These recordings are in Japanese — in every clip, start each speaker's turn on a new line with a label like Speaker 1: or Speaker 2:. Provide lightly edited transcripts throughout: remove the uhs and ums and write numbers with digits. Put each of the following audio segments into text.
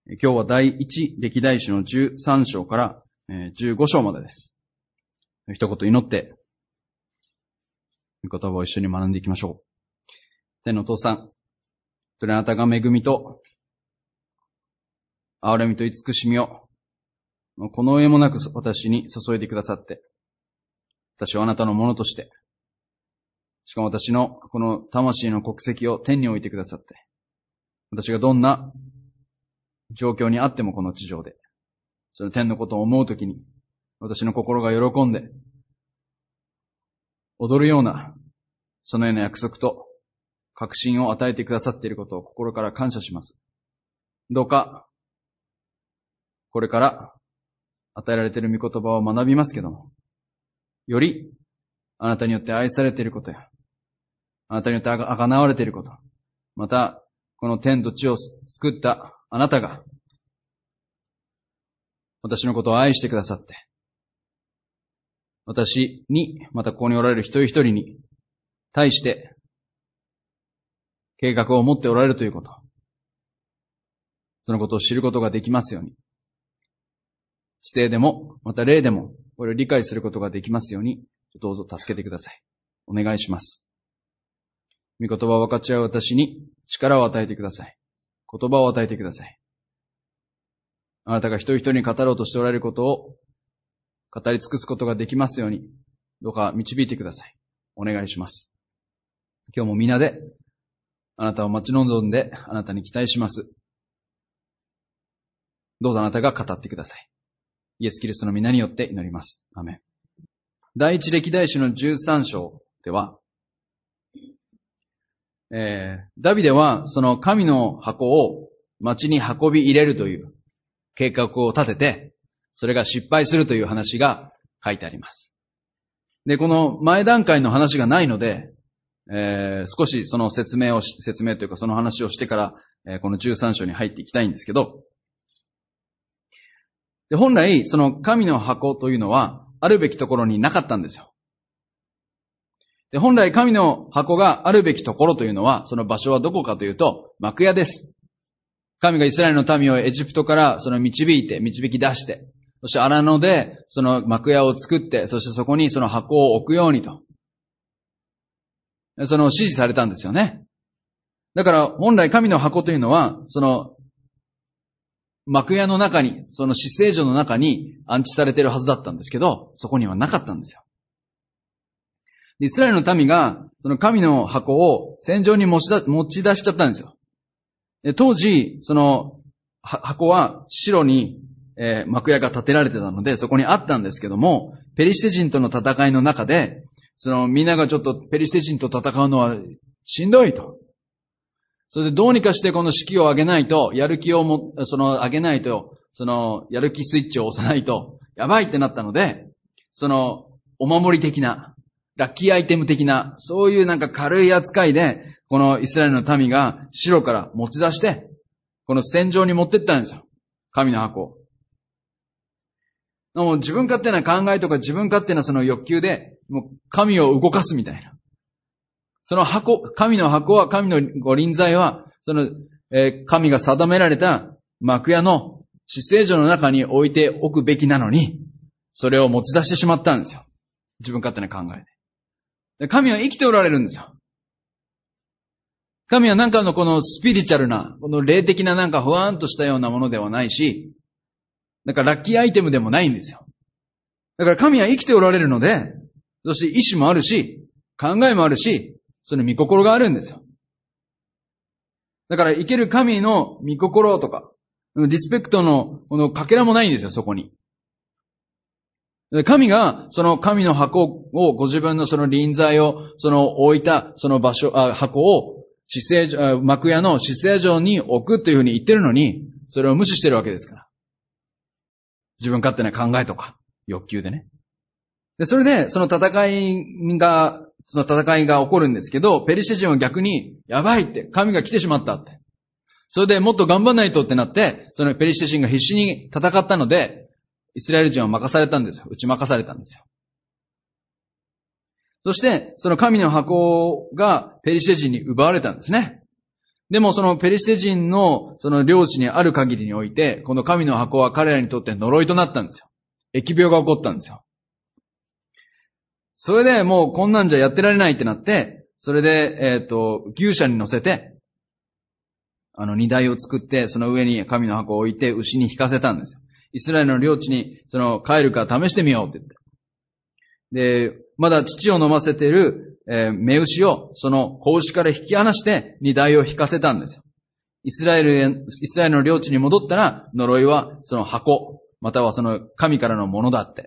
Speaker 1: 今日は第一歴代史の13章から15章までです。一言祈って、御言葉を一緒に学んでいきましょう。天のお父さん、あなたが恵みと、憐れみと慈しみを、この上もなく私に注いでくださって、私はあなたのものとして、しかも私のこの魂の国籍を天に置いてくださって、私がどんな状況にあってもこの地上で、その天のことを思うときに、私の心が喜んで、踊るような、そのような約束と確信を与えてくださっていることを心から感謝します。どうか、これから与えられている御言葉を学びますけども、よりあなたによって愛されていることや、あなたによって贖われていること、また、この天と地を作ったあなたが、私のことを愛してくださって、私に、またここにおられる一人一人に対して、計画を持っておられるということ、そのことを知ることができますように、知性でも、また霊でも、これを理解することができますように、どうぞ助けてください。お願いします。御言葉を分かち合う私に力を与えてください。言葉を与えてください。あなたが一人一人に語ろうとしておられることを語り尽くすことができますように、どうか導いてください。お願いします。今日も皆であなたを待ち望んであなたに期待します。どうぞあなたが語ってください。イエス・キリストの皆によって祈ります。アメン。第一歴代史の13章では、ダビデはその神の箱を町に運び入れるという計画を立てて、それが失敗するという話が書いてあります。で、この前段階の話がないので、少しその説明というかその話をしてから、この13章に入っていきたいんですけど、で、本来その神の箱というのはあるべきところになかったんですよ。で、本来神の箱があるべきところというのは、その場所はどこかというと、幕屋です。神がイスラエルの民をエジプトからその導き出して、そして荒野でその幕屋を作って、そしてそこにその箱を置くようにと、その指示されたんですよね。だから本来神の箱というのは、その幕屋の中に、その至聖所の中に安置されているはずだったんですけど、そこにはなかったんですよ。イスラエルの民が、その神の箱を戦場に持ち出しちゃったんですよ。で当時、その箱は白に、幕屋が建てられてたので、そこにあったんですけども、ペリシテ人との戦いの中で、そのみんながちょっとペリシテ人と戦うのはしんどいと。それでどうにかしてこの士気を上げないと、やる気を上げないと、そのやる気スイッチを押さないと、やばいってなったので、そのお守り的な、ラッキーアイテム的な、そういうなんか軽い扱いで、このイスラエルの民が城から持ち出して、この戦場に持ってったんですよ。神の箱を。もう自分勝手な考えとか自分勝手なその欲求で、もう神を動かすみたいな。その箱、神の箱は、神のご臨在は、その、神が定められた幕屋の至聖所の中に置いておくべきなのに、それを持ち出してしまったんですよ。自分勝手な考えで。神は生きておられるんですよ。神はなんかのこのスピリチュアルな、この霊的ななんか不安としたようなものではないし、だからラッキーアイテムでもないんですよ。だから神は生きておられるので、そして意志もあるし、考えもあるし、その御心があるんですよ。だから生ける神の御心とか、リスペクトのこのかけらもないんですよ、そこに。神がその神の箱をご自分のその臨在をその置いたその箱を幕屋の至聖所に置くというふうに言ってるのに、それを無視してるわけですから。自分勝手な考えとか欲求でね。で、それでその戦いが起こるんですけど、ペリシテ人は逆にやばいって、神が来てしまったって。それでもっと頑張らないとってなって、そのペリシテ人が必死に戦ったので、イスラエル人は任されたんですよ。打ち負かされたんですよ。そして、その神の箱がペリシテ人に奪われたんですね。 でもそのペリシテ人のその領地にある限りにおいて、この神の箱は彼らにとって呪いとなったんですよ。疫病が起こったんですよ。それでもうこんなんじゃやってられないってなって、それで、牛舎に乗せて、荷台を作って、その上に神の箱を置いて、牛に引かせたんですよ。イスラエルの領地に、帰るか試してみようって言って。で、まだ乳を飲ませている、雌牛を、その子牛から引き離して、荷台を引かせたんですよ。イスラエルの領地に戻ったら、呪いはその箱、またはその神からのものだって。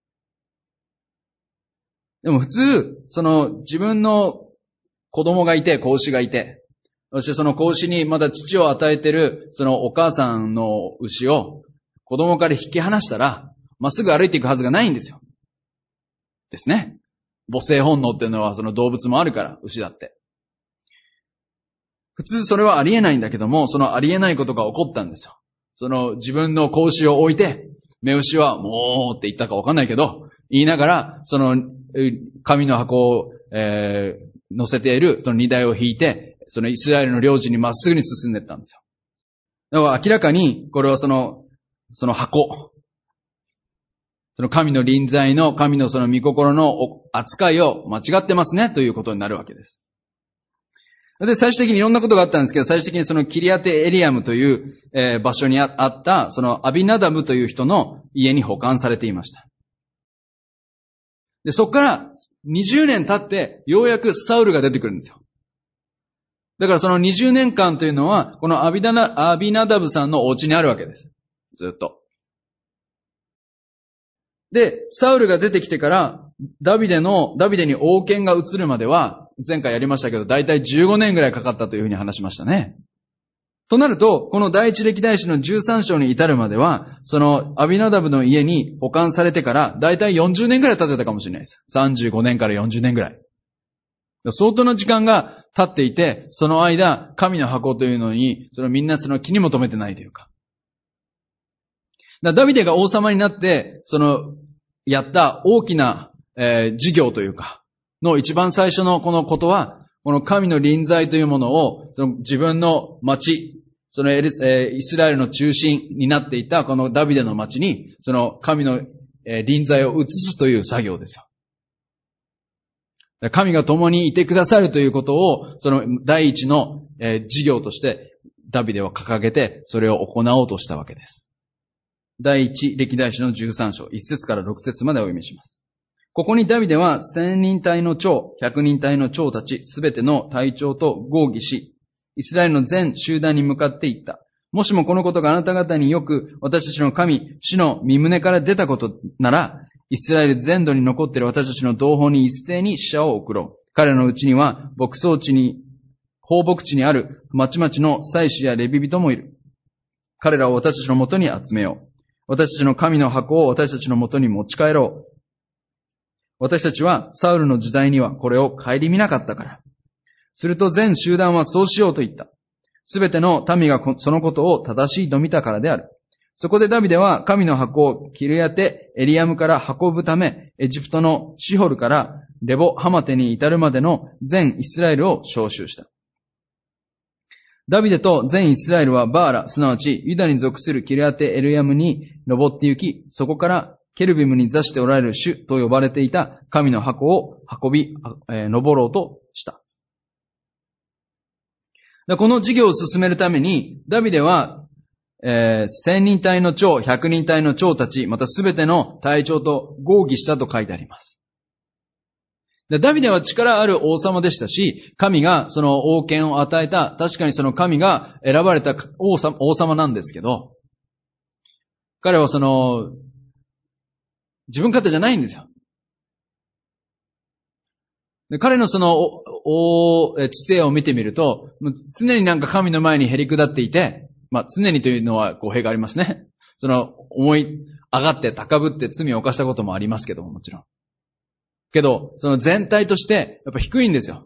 Speaker 1: でも普通、自分の子供がいて、子牛がいて、そしてその子牛にまだ乳を与えている、そのお母さんの牛を子供から引き離したら、まっすぐ歩いていくはずがないんですよ。ですね。母性本能っていうのはその動物もあるから、牛だって。普通それはありえないんだけども、そのありえないことが起こったんですよ。自分の子牛を置いて、雌牛はもうって言ったかわかんないけど、言いながら、神の箱を、乗せているその荷台を引いて、そのイスラエルの領地にまっすぐに進んでいったんですよ。だから明らかに、これはその箱、その神の臨在の神のその御心の扱いを間違ってますねということになるわけです。で、最終的にいろんなことがあったんですけど、最終的にそのキリアテエリアムという、場所にあった、そのアビナダブという人の家に保管されていました。で、そこから20年経って、ようやくサウルが出てくるんですよ。だからその20年間というのは、このアビナダブさんのお家にあるわけです。ずっと。で、サウルが出てきてから、ダビデに王権が移るまでは、前回やりましたけど、だいたい15年ぐらいかかったというふうに話しましたね。となると、この第一歴代史の13章に至るまでは、そのアビナダブの家に保管されてから、だいたい40年ぐらい経ってたかもしれないです。35年から40年ぐらい。相当な時間が経っていて、その間、神の箱というのに、みんな気にも留めてないというか。ダビデが王様になって、やった大きな、事業というか、の一番最初のこのことは、この神の臨在というものを、自分の町、イスラエルの中心になっていたこのダビデの町に、神の臨在を移すという作業ですよ。神が共にいてくださるということを、第一の事業としてダビデは掲げて、それを行おうとしたわけです。第一歴代史の13章、1節から6節までお読みします。ここにダビデは1000人隊の長、100人隊の長たち、すべての隊長と合議し、イスラエルの全集団に向かって言った。もしもこのことがあなた方によく私たちの神、主の御胸から出たことなら、イスラエル全土に残っている私たちの同胞に一斉に死者を送ろう。彼らのうちには放牧地にある町々の祭司やレビ人もいる。彼らを私たちのもとに集めよう。私たちの神の箱を私たちのもとに持ち帰ろう。私たちはサウルの時代にはこれを顧みなかったから。すると全集団はそうしようと言った。すべての民がそのことを正しいと見たからである。そこでダビデは神の箱をキルヤテエリアムから運ぶため、エジプトのシホルからレボハマテに至るまでの全イスラエルを召集した。ダビデと全イスラエルはバーラ、すなわちユダに属するキルヤテエリアムに登って行き、そこからケルビムに座しておられる主と呼ばれていた神の箱を登ろうとした。この事業を進めるために、ダビデは、1000人隊の長、100人隊の長たち、またすべての隊長と合議したと書いてあります。ダビデは力ある王様でしたし、神がその王権を与えた、確かにその神が選ばれた王様なんですけど、彼は自分勝手じゃないんですよ。で彼の知性を見てみると、常になんか神の前にへり下っていて、常にというのは語弊がありますね。思い上がって高ぶって罪を犯したこともありますけども、もちろん。けど、全体としてやっぱ低いんですよ。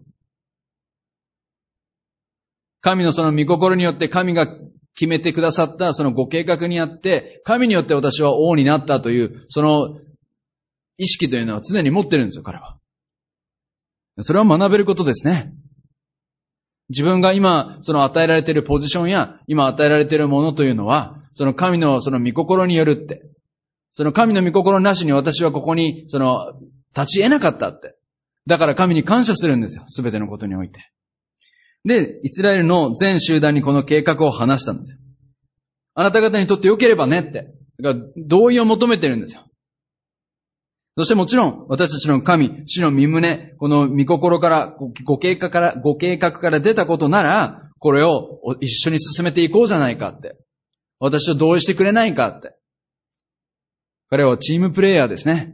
Speaker 1: 神の御心によって神が決めてくださったご計画にあって、神によって私は王になったという、意識というのは常に持ってるんですよ、彼は。それは学べることですね。 自分が今、その与えられているポジションや、今与えられているものというのは、その神のその御心によるって。その神の御心なしに私はここに、立ち得なかったって。だから神に感謝するんですよ。すべてのことにおいて。で、イスラエルの全集団にこの計画を話したんですよ。あなた方にとって良ければねって。だから同意を求めてるんですよ。そしてもちろん、私たちの神、主の御胸、この御心から、ご計画から出たことなら、これを一緒に進めていこうじゃないかって。私と同意してくれないかって。彼はチームプレイヤーですね。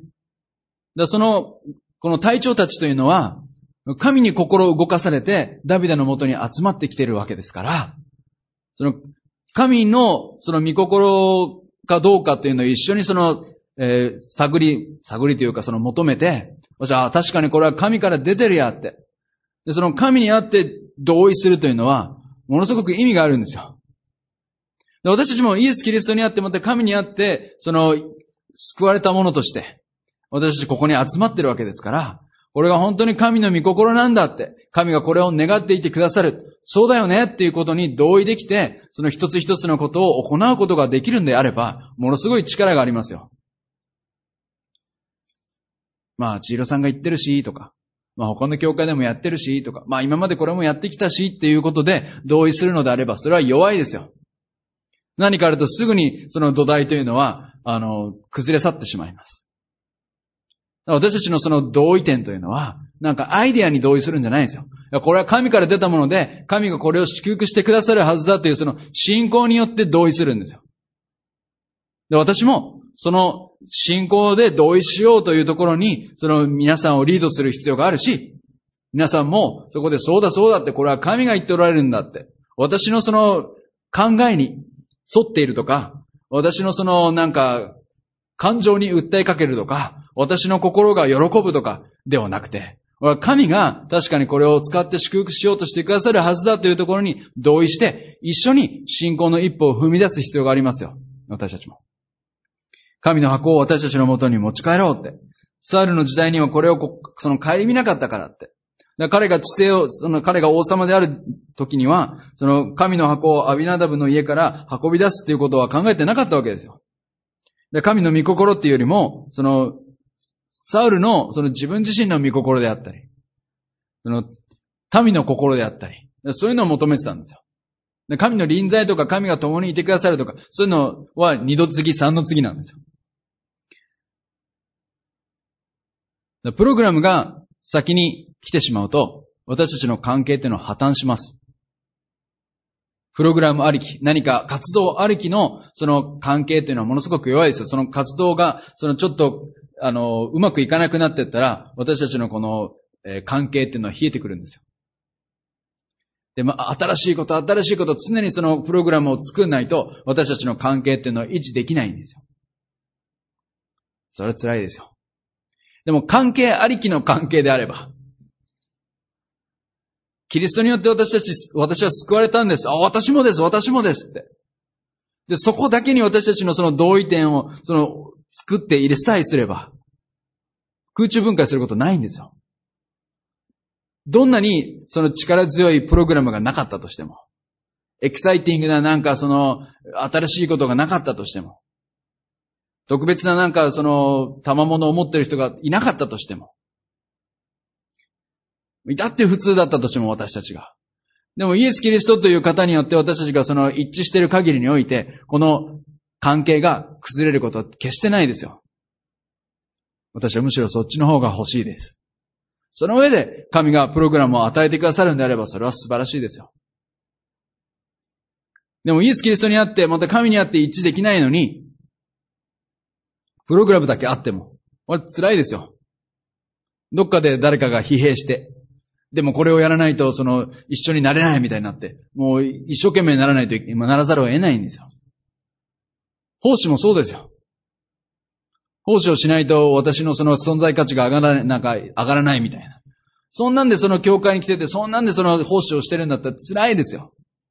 Speaker 1: この隊長たちというのは、神に心を動かされて、ダビデのもとに集まってきているわけですから、神の御心かどうかっていうのを一緒に探りというか求めて、じゃあ確かにこれは神から出てるやって。で、その神にあって同意するというのは、ものすごく意味があるんですよ。で、私たちもイエス・キリストにあってまた神にあって、救われたものとして、私たちここに集まってるわけですから、これが本当に神の御心なんだって、神がこれを願っていてくださる。そうだよねっていうことに同意できて、その一つ一つのことを行うことができるんであれば、ものすごい力がありますよ。千尋さんが言ってるし、とか、他の教会でもやってるし、とか、今までこれもやってきたしっていうことで同意するのであれば、それは弱いですよ。何かあるとすぐにその土台というのは、崩れ去ってしまいます。私たちのその同意点というのは、アイデアに同意するんじゃないんですよ。これは神から出たもので、神がこれを祝福してくださるはずだというその信仰によって同意するんですよ。で、私もその信仰で同意しようというところに、皆さんをリードする必要があるし、皆さんもそこでそうだってこれは神が言っておられるんだって、私の考えに沿っているとか、私の感情に訴えかけるとか、私の心が喜ぶとかではなくて、神が確かにこれを使って祝福しようとしてくださるはずだというところに同意して、一緒に信仰の一歩を踏み出す必要がありますよ。私たちも。神の箱を私たちのもとに持ち帰ろうって。サウルの時代にはこれを顧みなかったからって。彼が彼が王様である時には、神の箱をアビナダブの家から運び出すっていうことは考えてなかったわけですよ。で、神の御心っていうよりも、サウルの自分自身の御心であったり、民の心であったり、そういうのを求めてたんですよ。で、神の臨在とか神が共にいてくださるとか、そういうのは二度次、三の次なんですよ。で、プログラムが先に来てしまうと、私たちの関係っていうのは破綻します。プログラムありき、何か活動ありきの関係っていうのはものすごく弱いですよ。その活動が、ちょっと、うまくいかなくなっていったら、私たちのこの、関係っていうのは冷えてくるんですよ。で、新しいこと、常にそのプログラムを作んないと、私たちの関係っていうのは維持できないんですよ。それは辛いですよ。でも関係ありきの関係であれば、キリストによって私は救われたんです。私もですって。で、そこだけに私たちのその同意点を、作って入れさえすれば、空中分解することないんですよ。どんなに力強いプログラムがなかったとしても、エキサイティングな新しいことがなかったとしても、特別な賜物を持っている人がいなかったとしても、だって普通だったとしても私たちが。でもイエス・キリストという方によって私たちが一致している限りにおいて、この関係が崩れることは決してないですよ。私はむしろそっちの方が欲しいです。その上で神がプログラムを与えてくださるんであればそれは素晴らしいですよ。でもイエス・キリストにあって、また神にあって一致できないのに、プログラムだけあっても、これ辛いですよ。どっかで誰かが疲弊して、でもこれをやらないと一緒になれないみたいになって、もう一生懸命ならざるを得ないんですよ。奉仕もそうですよ。奉仕をしないと私の存在価値が上がらないみたいな。そんなんで教会に来てて、そんなんで奉仕をしてるんだったら辛いですよ。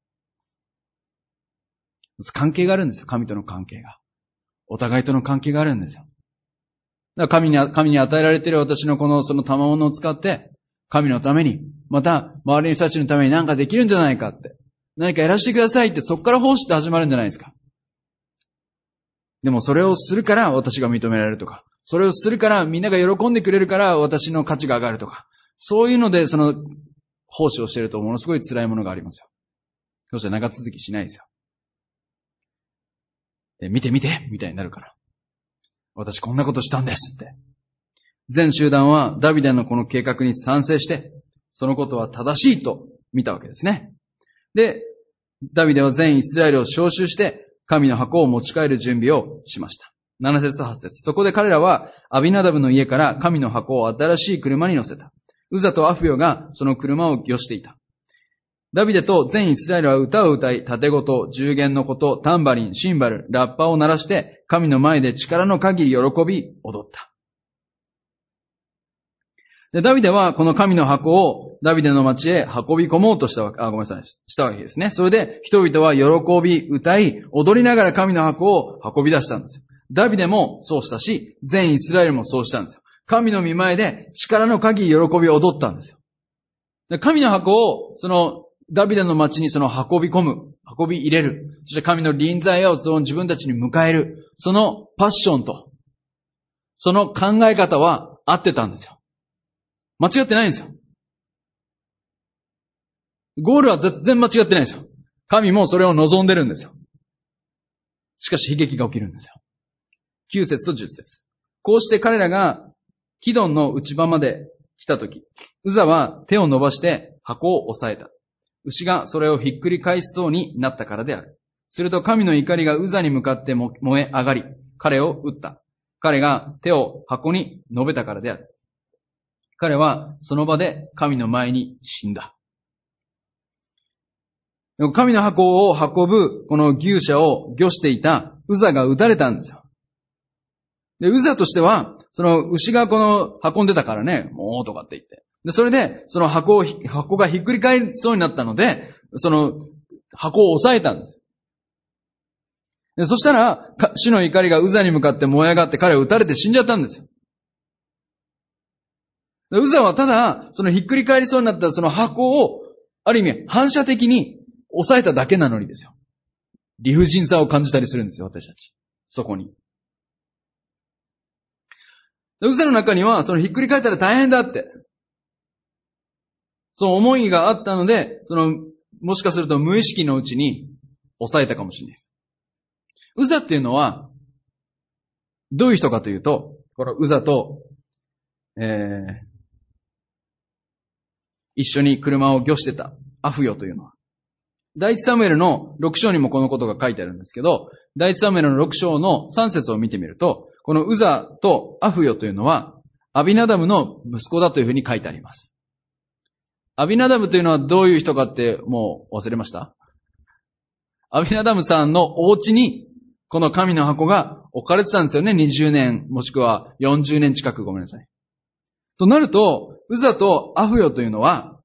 Speaker 1: 関係があるんですよ。神との関係が。お互いとの関係があるんですよ。だから神に与えられている私のその賜物を使って、 神のために、また周りの人たちのために何かできるんじゃないかって。何かやらせてくださいって、そこから奉仕って始まるんじゃないですか。でもそれをするから私が認められるとか、それをするからみんなが喜んでくれるから私の価値が上がるとか、そういうのでその奉仕をしているとものすごい辛いものがありますよ。そして長続きしないですよ。見て見てみたいになるから。私こんなことしたんですって。全集団はダビデのこの計画に賛成して、そのことは正しいと見たわけですね。で、ダビデは全イスラエルを招集して、神の箱を持ち帰る準備をしました。7節と8節。そこで彼らはアビナダブの家から神の箱を新しい車に乗せた。ウザとアフヨがその車を御していた。ダビデと全イスラエルは歌を歌い、盾琴、十弦の琴、タンバリン、シンバル、ラッパを鳴らして、神の前で力の限り喜び、踊った。で、ダビデはこの神の箱をダビデの町へ運び込もうとしたわけですね。それで人々は喜び、歌い、踊りながら神の箱を運び出したんですよ。ダビデもそうしたし、全イスラエルもそうしたんですよ。神の御前で力の限り喜び踊ったんですよ。で、神の箱をダビデの町に運び込む、運び入れる。そして神の臨在を自分たちに迎える。そのパッションと、その考え方は合ってたんですよ。間違ってないんですよ。ゴールは全然間違ってないんですよ。神もそれを望んでるんですよ。しかし悲劇が起きるんですよ。9節と10節。こうして彼らがキドンの内場まで来たとき、ウザは手を伸ばして箱を押さえた。牛がそれをひっくり返しそうになったからである。すると神の怒りがウザに向かって燃え上がり、彼を撃った。彼が手を箱に述べたからである。彼はその場で神の前に死んだ。神の箱を運ぶこの牛車を御していたウザが撃たれたんですよ。で、ウザとしては、その牛が運んでたからね、もうとかって言って。で、それで、その箱がひっくり返りそうになったので、その箱を押さえたんです。で、そしたら、主の怒りがウザに向かって燃え上がって彼は撃たれて死んじゃったんですよ。で、ウザはただ、そのひっくり返りそうになったその箱を、ある意味反射的に押さえただけなのにですよ。理不尽さを感じたりするんですよ、私たち。そこに。ウザの中には、ひっくり返ったら大変だって。その思いがあったので、もしかすると無意識のうちに抑えたかもしれないです。ウザっていうのは、どういう人かというと、このウザと、一緒に車を御してたアフヨというのは、第一サムエルの6章にもこのことが書いてあるんですけど、第一サムエルの6章の3節を見てみると、このウザとアフヨというのは、アビナダブの息子だというふうに書いてあります。アビナダブというのはどういう人かってもう忘れました？アビナダブさんのお家に、この神の箱が置かれてたんですよね。20年、もしくは40年近く、ごめんなさい。となると、ウザとアフヨというのは、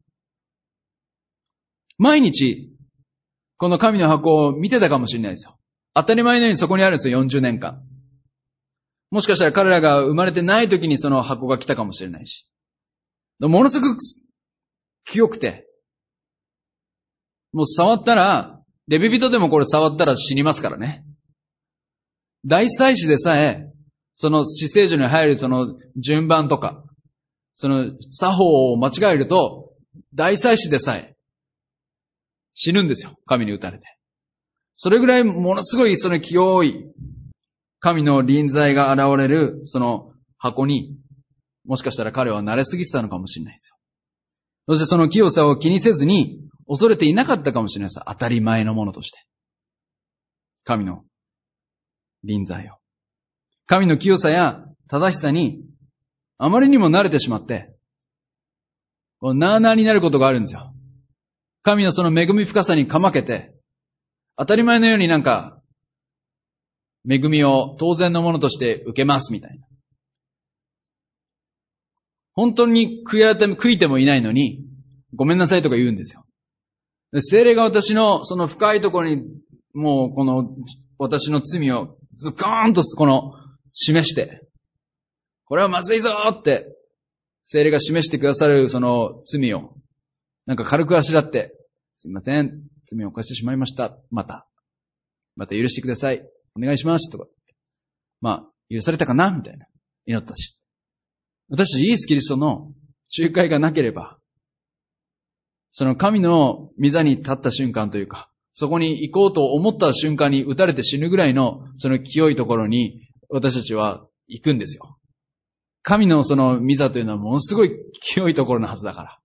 Speaker 1: 毎日、この神の箱を見てたかもしれないですよ。当たり前のようにそこにあるんですよ、40年間。もしかしたら彼らが生まれてない時にその箱が来たかもしれないし。ものすごく清くて、もう触ったら、レビ人でもこれ触ったら死にますからね。大祭司でさえ、その至聖所に入るその順番とか、その作法を間違えると、大祭司でさえ死ぬんですよ。神に撃たれて。それぐらいものすごいその清い神の臨在が現れるその箱に、もしかしたら彼は慣れすぎてたのかもしれないですよ。そしてその清さを気にせずに恐れていなかったかもしれないです。当たり前のものとして。神の臨在を。神の清さや正しさにあまりにも慣れてしまって、なあなあになることがあるんですよ。神のその恵み深さにかまけて、当たり前のようになんか、恵みを当然のものとして受けますみたいな。本当に悔いてもいないのに、ごめんなさいとか言うんですよ。聖霊が私のその深いところに、もうこの私の罪をズコーンと示して、これはまずいぞって、 聖霊が示してくださるその罪を、なんか軽くあしらって、すいません、罪を犯してしまいました。また許してください。お願いします。とか。許されたかなみたいな。祈ったし。私たちイエス・キリストの仲介がなければ、その神の御座に立った瞬間というか、そこに行こうと思った瞬間に撃たれて死ぬぐらいのその清いところに私たちは行くんですよ。神のその御座というのはものすごい清いところのはずだから。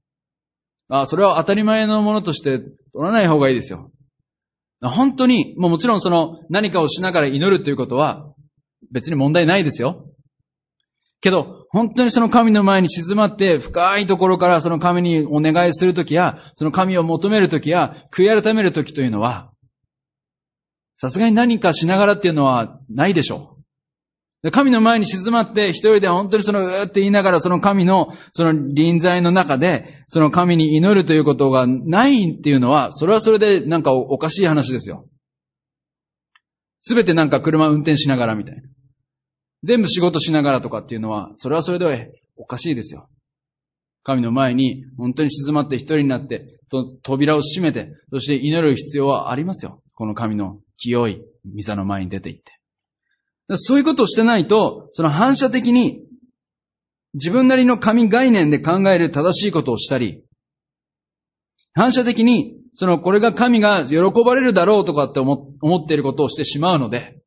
Speaker 1: それは当たり前のものとして取らない方がいいですよ。本当に、もちろんその何かをしながら祈るということは別に問題ないですよ。けど、本当にその神の前に静まって深いところからその神にお願いするときや、その神を求めるときや、悔い改めるときというのは、さすがに何かしながらっていうのはないでしょう。神の前に静まって一人で本当にそのうーって言いながらその神のその臨在の中でその神に祈るということがないっていうのは、それはそれでなんかおかしい話ですよ。すべてなんか車運転しながらみたいな。全部仕事しながらとかっていうのは、それはそれでおかしいですよ。神の前に本当に静まって一人になって、扉を閉めて、そして祈る必要はありますよ。この神の清い御座の前に出て行って。そういうことをしてないと、その反射的に自分なりの神概念で考える正しいことをしたり、反射的にこれが神が喜ばれるだろうとかって思っていることをしてしまうので、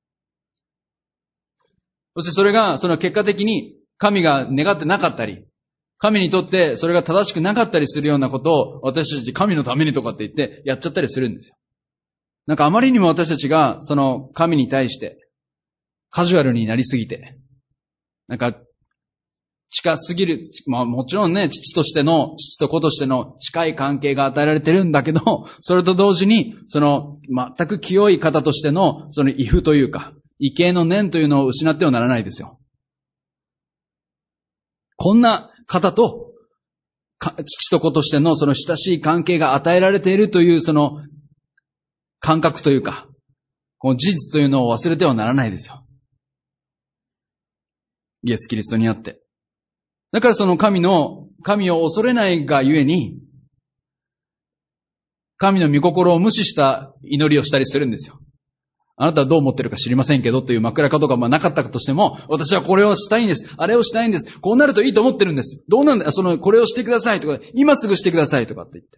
Speaker 1: そしてそれが結果的に神が願ってなかったり、神にとってそれが正しくなかったりするようなことを私たち神のためにとかって言ってやっちゃったりするんですよ。なんかあまりにも私たちが神に対してカジュアルになりすぎて、なんか近すぎる、もちろんね、父と子としての近い関係が与えられてるんだけど、それと同時に全く清い方としての畏怖というか、畏敬の念というのを失ってはならないですよ。こんな方と、父と子としての親しい関係が与えられているという感覚というか、この事実というのを忘れてはならないですよ。イエス・キリストにあって。だから神を恐れないがゆえに、神の御心を無視した祈りをしたりするんですよ。あなたはどう思ってるか知りませんけどという枕言葉がなかったとしても、私はこれをしたいんです。あれをしたいんです。こうなるといいと思ってるんです。どうなんだ、これをしてくださいとか、今すぐしてくださいとかって言って。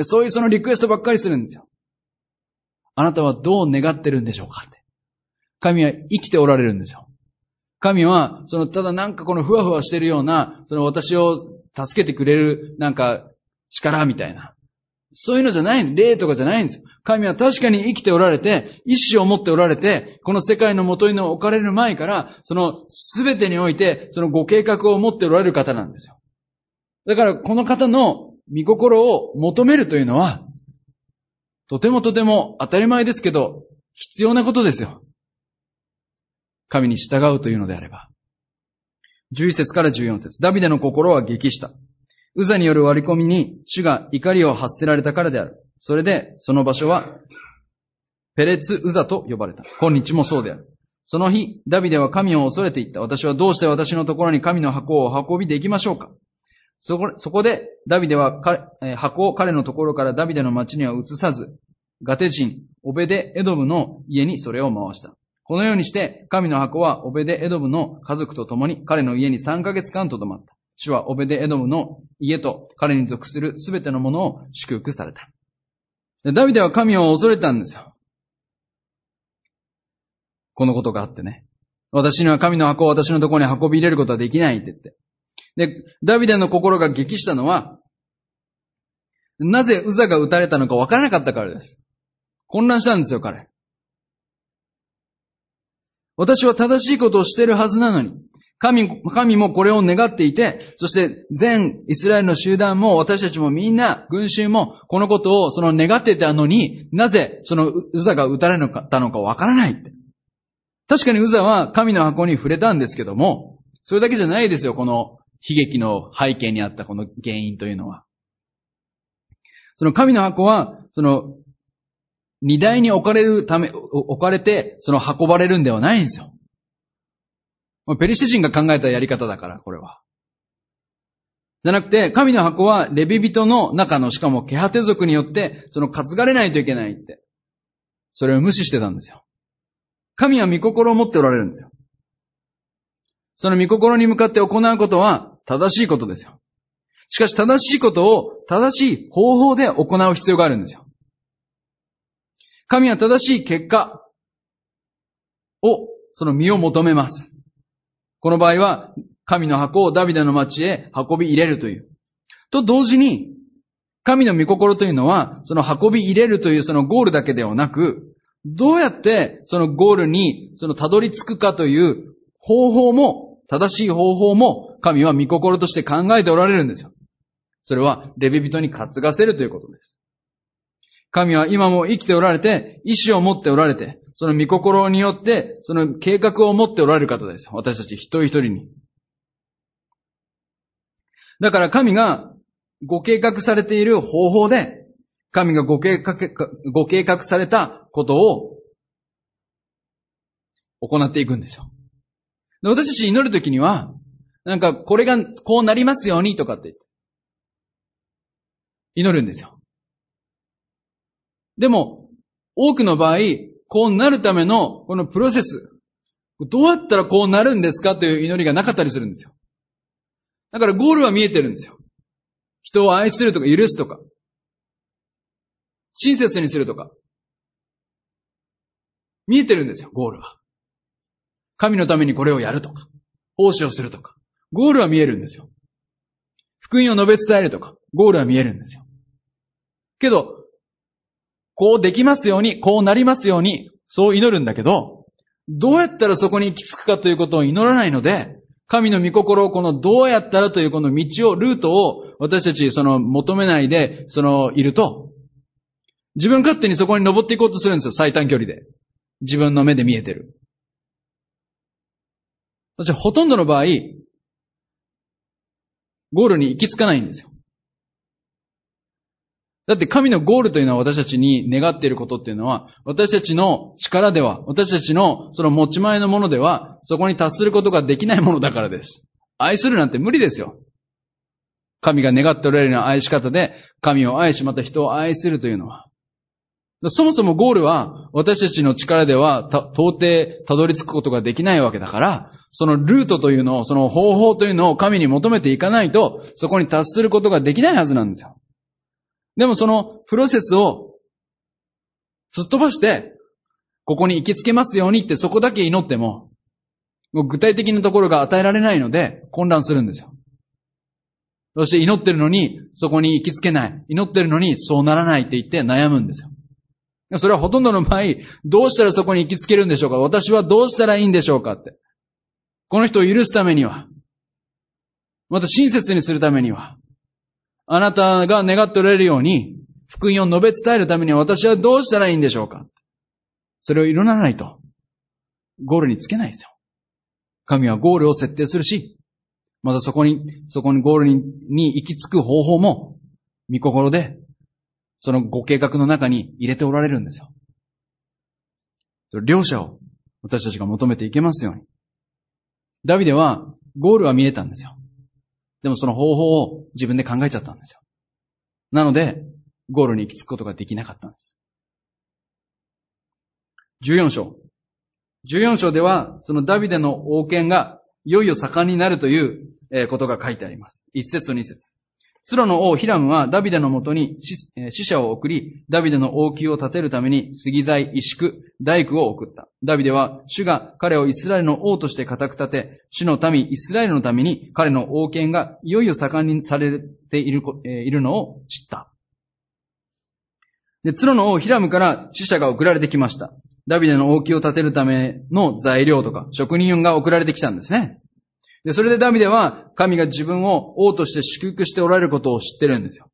Speaker 1: そういうリクエストばっかりするんですよ。あなたはどう願ってるんでしょうかって。神は生きておられるんですよ。神は、ただなんかこのふわふわしてるような、私を助けてくれるなんか力みたいな。そういうのじゃないんです。霊とかじゃないんですよ。神は確かに生きておられて、意志を持っておられて、この世界の元に置かれる前から、全てにおいて、ご計画を持っておられる方なんですよ。だからこの方の御心を求めるというのは、とてもとても当たり前ですけど、必要なことですよ。神に従うというのであれば。11節から14節。ダビデの心は激した。ウザによる割り込みに主が怒りを発せられたからである。それでその場所はペレツウザと呼ばれた。今日もそうである。その日、ダビデは神を恐れていった。私はどうして私のところに神の箱を運びできましょうか。そこでダビデは箱を彼のところからダビデの町には移さず、ガテ人オベデエドムの家にそれを回した。このようにして神の箱はオベデエドムの家族と共に彼の家に3ヶ月間とどまった。主はオベデエドムの家と彼に属するすべてのものを祝福された。ダビデは神を恐れたんですよ。このことがあってね。私には神の箱を私のところに運び入れることはできないって言って。で、ダビデの心が激したのは、なぜウザが撃たれたのか分からなかったからです。混乱したんですよ、彼。私は正しいことをしているはずなのに、神もこれを願っていて、そして全イスラエルの集団も私たちもみんな群衆もこのことを願っていたのに、なぜウザが撃たれたのかわからないって。確かにウザは神の箱に触れたんですけども、それだけじゃないですよ、この悲劇の背景にあったこの原因というのは。神の箱は、荷台に置かれて、運ばれるんではないんですよ。ペリシテ人が考えたやり方だから、これは。 じゃなくて、神の箱はレビ人の中の、しかもケハテ族によって、その担がれないといけないって。それを無視してたんですよ。神は御心を持っておられるんですよ。その御心に向かって行うことは正しいことですよ。しかし正しいことを正しい方法で行う必要があるんですよ。神は正しい結果を、その身を求めます。この場合は、神の箱をダビデの町へ運び入れるという。と同時に、神の御心というのは、その運び入れるというそのゴールだけではなく、どうやってそのゴールにそのたどり着くかという方法も、正しい方法も神は御心として考えておられるんですよ。それはレビ人に担がせるということです。神は今も生きておられて、意志を持っておられて、その御心によって、その計画を持っておられる方です。私たち一人一人に。だから神がご計画されている方法で、神がご計画されたことを行っていくんですよ。で、私たち祈るときには、なんかこれがこうなりますようにとかって言って祈るんですよ。でも、多くの場合、こうなるためのこのプロセス、どうやったらこうなるんですかという祈りがなかったりするんですよ。だからゴールは見えてるんですよ。人を愛するとか許すとか、親切にするとか、見えてるんですよ、ゴールは。神のためにこれをやるとか、奉仕をするとか、ゴールは見えるんですよ。福音を述べ伝えるとか、ゴールは見えるんですよ。けど、こうできますように、こうなりますように、そう祈るんだけど、どうやったらそこに行き着くかということを祈らないので、神の御心をこのどうやったらというこの道を、ルートを私たち求めないで、いると、自分勝手にそこに登っていこうとするんですよ、最短距離で。自分の目で見えてる。そしてほとんどの場合、ゴールに行き着かないんですよ。だって神のゴールというのは私たちに願っていることっていうのは、私たちの力では、私たちのその持ち前のものでは、そこに達することができないものだからです。愛するなんて無理ですよ。神が願っておられるような愛し方で、神を愛し、また人を愛するというのは。そもそもゴールは、私たちの力では、到底たどり着くことができないわけだから、そのルートというのを、その方法というのを神に求めていかないと、そこに達することができないはずなんですよ。でもそのプロセスをすっ飛ばして、ここに行きつけますようにってそこだけ祈っても、具体的なところが与えられないので混乱するんですよ。そして祈ってるのにそこに行きつけない。祈ってるのにそうならないって言って悩むんですよ。それはほとんどの場合、どうしたらそこに行きつけるんでしょうか？私はどうしたらいいんでしょうかって。この人を許すためには、また親切にするためには、あなたが願っておられるように、福音を述べ伝えるためには私はどうしたらいいんでしょうか？それを祈らないと、ゴールにつけないですよ。神はゴールを設定するし、またそこにゴールに行き着く方法も、御心で、そのご計画の中に入れておられるんですよ。両者を私たちが求めていけますように。ダビデは、ゴールは見えたんですよ。でもその方法を自分で考えちゃったんですよ。なので、ゴールに行き着くことができなかったんです。14章。14章では、そのダビデの王権がいよいよ盛んになるということが書いてあります。1節と2節。ツロの王ヒラムはダビデのもとに使者を送り、ダビデの王宮を建てるために杉材、石工、大工を送った。ダビデは主が彼をイスラエルの王として固く立て、主の民イスラエルのために彼の王権がいよいよ盛んにされているのを知った。で、ツロの王ヒラムから使者が送られてきました。ダビデの王宮を建てるための材料とか職人が送られてきたんですね。で、それでダビデは神が自分を王として祝福しておられることを知ってるんですよ。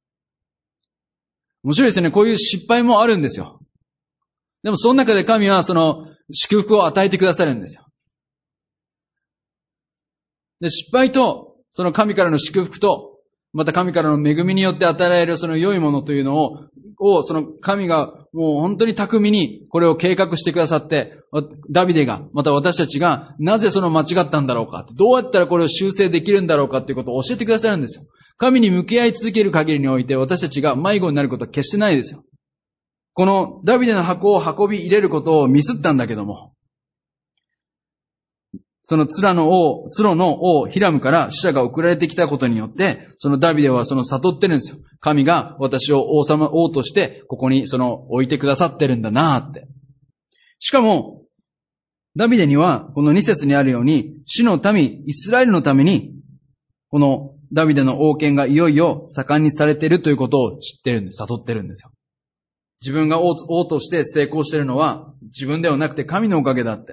Speaker 1: 面白いですね。こういう失敗もあるんですよ。でもその中で神はその祝福を与えてくださるんですよ。で、失敗とその神からの祝福とまた神からの恵みによって与えられるその良いものというのをその神がもう本当に巧みにこれを計画してくださって、ダビデが、また私たちがなぜその間違ったんだろうか、どうやったらこれを修正できるんだろうかということを教えてくださるんですよ。神に向き合い続ける限りにおいて私たちが迷子になることは決してないですよ。このダビデの箱を運び入れることをミスったんだけども、そのツロの王ヒラムから使者が送られてきたことによって、そのダビデはその悟ってるんですよ。神が私を王としてここに置いてくださってるんだなーって。しかも、ダビデにはこの2節にあるように、主の民、イスラエルのために、このダビデの王権がいよいよ盛んにされているということを知ってるんです。悟ってるんですよ。自分が王として成功しているのは自分ではなくて神のおかげだって。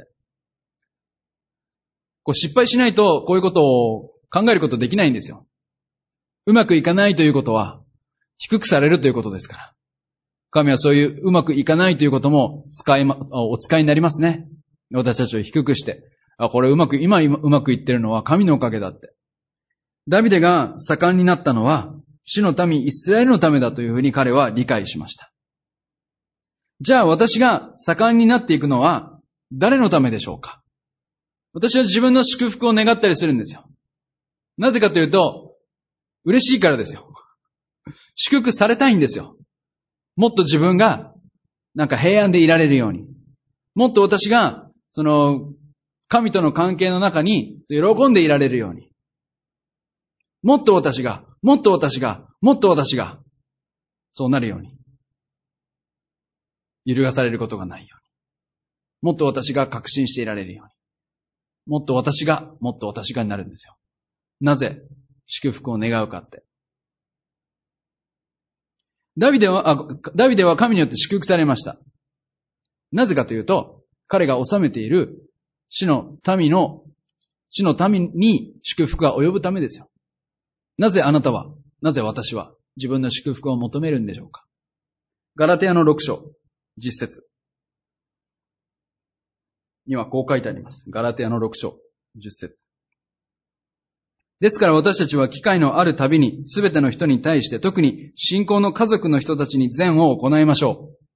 Speaker 1: 失敗しないとこういうことを考えることできないんですよ。うまくいかないということは低くされるということですから。神はそういううまくいかないということもお使いになりますね。私たちを低くして。これ今うまくいってるのは神のおかげだって。ダビデが盛んになったのは主の民イスラエルのためだというふうに彼は理解しました。じゃあ私が盛んになっていくのは誰のためでしょうか？私は自分の祝福を願ったりするんですよ。なぜかというと、嬉しいからですよ。祝福されたいんですよ。もっと自分が平安でいられるように。もっと私が神との関係の中に喜んでいられるように。もっと私が、そうなるように。揺るがされることがないように。もっと私が確信していられるように。もっと私がになるんですよ。なぜ祝福を願うかって。ダビデは神によって祝福されました。なぜかというと、彼が治めている主の民に祝福が及ぶためですよ。なぜ私は自分の祝福を求めるんでしょうか。ガラテヤの6章、10節にはこう書いてあります。ガラテヤの6章、10節。ですから私たちは機会のあるたびにすべての人に対して特に信仰の家族の人たちに善を行いましょう。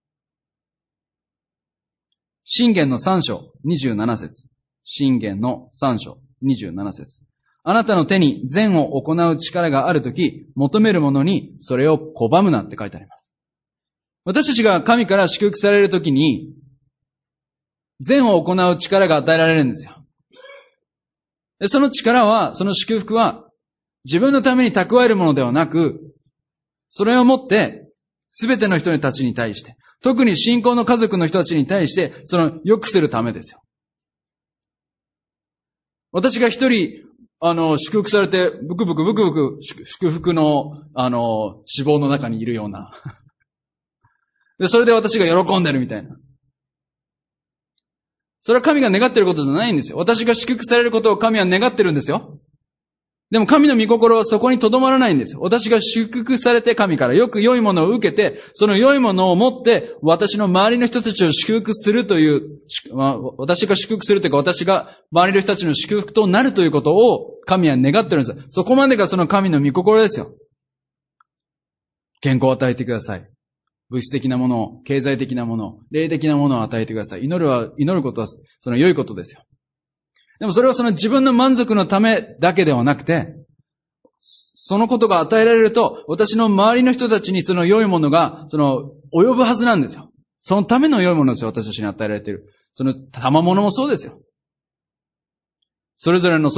Speaker 1: 箴言の3章27節。箴言の3章27節。あなたの手に善を行う力があるとき、求めるものにそれを拒むなって書いてあります。私たちが神から祝福されるときに、善を行う力が与えられるんですよ。で、その祝福は、自分のために蓄えるものではなく、それをもって、すべての人たちに対して、特に信仰の家族の人たちに対して、良くするためですよ。私が一人、祝福されて、ブクブク、祝福の、脂肪の中にいるような。で、それで私が喜んでるみたいな。それは神が願っていることじゃないんですよ。私が祝福されることを神は願ってるんですよ。でも神の御心はそこに留まらないんですよ。私が祝福されて神からよく良いものを受けて、その良いものを持って私の周りの人たちを祝福するという、私が祝福するというか私が周りの人たちの祝福となるということを神は願ってるんですよ。そこまでがその神の御心ですよ。健康を与えてください。物質的なもの、経済的なもの、霊的なものを与えてください。祈ることはその良いことですよ。でもそれはその自分の満足のためだけではなくて、そのことが与えられると、私の周りの人たちにその良いものが、及ぶはずなんですよ。そのための良いものですよ、私たちに与えられている。その賜物もそうですよ。それぞれの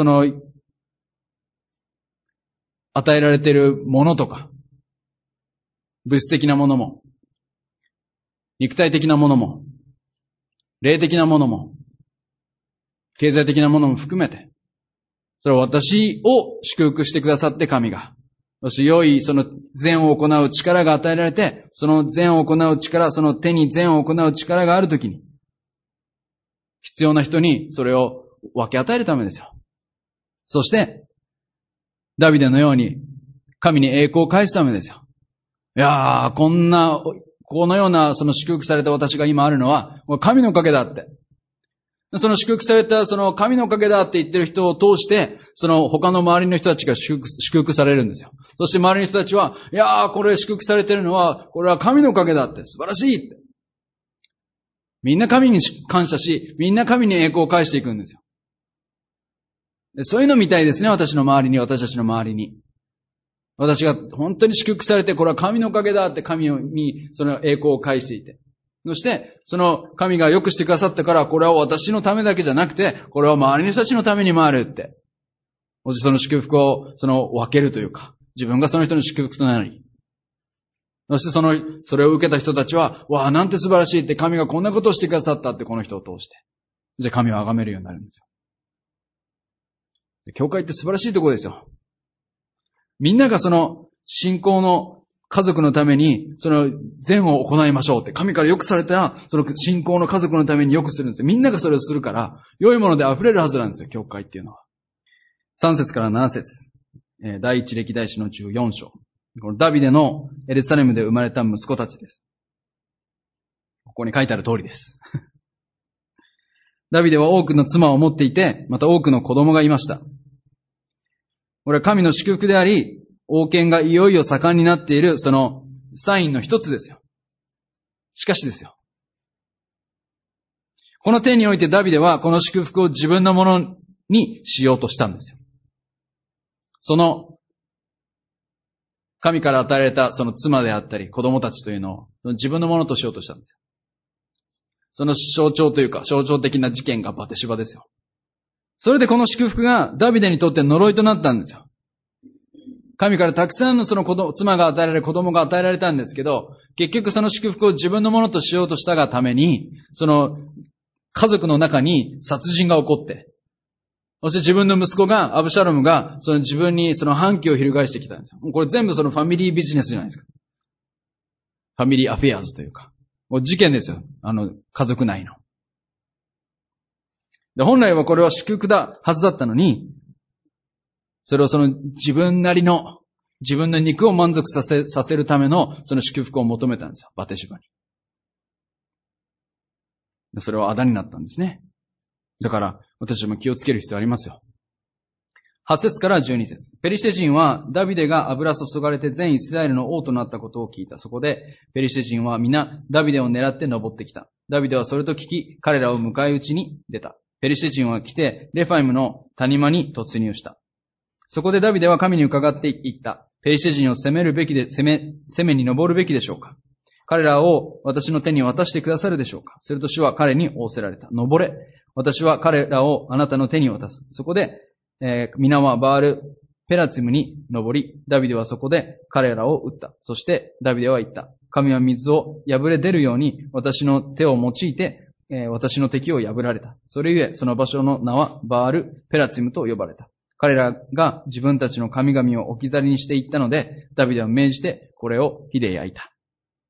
Speaker 1: 与えられているものとか、物質的なものも、肉体的なものも、霊的なものも、経済的なものも含めて、それは私を祝福してくださって神が、そして良い善を行う力が与えられて、その善を行う力、その手に善を行う力があるときに、必要な人にそれを分け与えるためですよ。そして、ダビデのように神に栄光を返すためですよ。いやー、このような祝福された私が今あるのは、神のおかげだって。 その祝福された、その神のおかげだって言ってる人を通して、その他の周りの人たちが祝福されるんですよ。そして周りの人たちは、いやー、これ祝福されてるのは、これは神のおかげだって、素晴らしいって。みんな神に感謝し、みんな神に栄光を返していくんですよ。でそういうのみたいですね、私たちの周りに。私が本当に祝福されて、これは神のおかげだって神にその栄光を返していて。そして、その神が良くしてくださったから、これは私のためだけじゃなくて、これは周りの人たちのためにもあるって。その祝福を分けるというか、自分がその人の祝福となり。そしてそれを受けた人たちは、わあ、なんて素晴らしいって、神がこんなことをしてくださったって、この人を通して。じゃあ神を崇めるようになるんですよ。教会って素晴らしいところですよ。みんながその信仰の家族のために、その善を行いましょうって、神からよくされた、その信仰の家族のためによくするんですよ。みんながそれをするから、良いもので溢れるはずなんですよ、教会っていうのは。3節から7節、第一歴代史の14章。このダビデのエルサレムで生まれた息子たちです。ここに書いてある通りです。ダビデは多くの妻を持っていて、また多くの子供がいました。これは神の祝福であり、王権がいよいよ盛んになっている、そのサインの一つですよ。しかしですよ。この点においてダビデはこの祝福を自分のものにしようとしたんですよ。その神から与えられたその妻であったり子供たちというのを自分のものとしようとしたんですよ。その象徴というか象徴的な事件がバテシバですよ。それでこの祝福がダビデにとって呪いとなったんですよ。神からたくさんのその妻が与えられ、子供が与えられたんですけど、結局その祝福を自分のものとしようとしたがために、その家族の中に殺人が起こって、そして自分の息子が、アブシャロムが、その自分にその反旗を翻してきたんですよ。これ全部そのファミリービジネスじゃないですか。ファミリーアフェアーズというか。事件ですよ。家族内の。で、本来はこれは祝福だはずだったのに、それをその自分なりの、自分の肉を満足させるためのその祝福を求めたんですよ。バテシバに。それは仇になったんですね。だから私たちも気をつける必要ありますよ。8節から12節。ペリシテ人はダビデが油注がれて全イスラエルの王となったことを聞いた。そこでペリシテ人は皆ダビデを狙って登ってきた。ダビデはそれと聞き、彼らを迎え撃ちに出た。ペリシテ人は来てレファイムの谷間に突入した。そこでダビデは神に伺っていった。ペリシテ人を攻めに登るべきでしょうか。彼らを私の手に渡してくださるでしょうか。すると主は彼に仰せられた。登れ。私は彼らをあなたの手に渡す。そこで、皆はバールペラツィムに登り、ダビデはそこで彼らを撃った。そしてダビデは言った。神は水を破れ出るように私の手を用いて、私の敵を破られた。それゆえその場所の名はバールペラツィムと呼ばれた。彼らが自分たちの神々を置き去りにしていったので、ダビデは命じてこれを火で焼いた。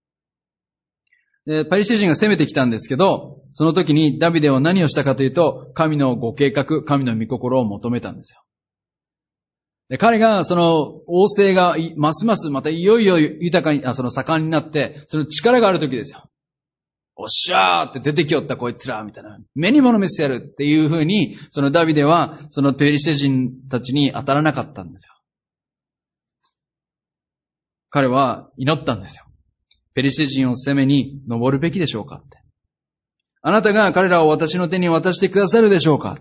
Speaker 1: で、パリシテ人が攻めてきたんですけど、その時にダビデは何をしたかというと、神のご計画、神の御心を求めたんですよ。で、彼がその王政がますますまたいよいよ豊かに、盛んになって、その力がある時ですよ。おっしゃーって出てきよったこいつらみたいな。目に物見せてやるっていう風に、そのダビデはそのペリシテ人たちに当たらなかったんですよ。彼は祈ったんですよ。ペリシテ人を攻めに登るべきでしょうかって。あなたが彼らを私の手に渡してくださるでしょうかって。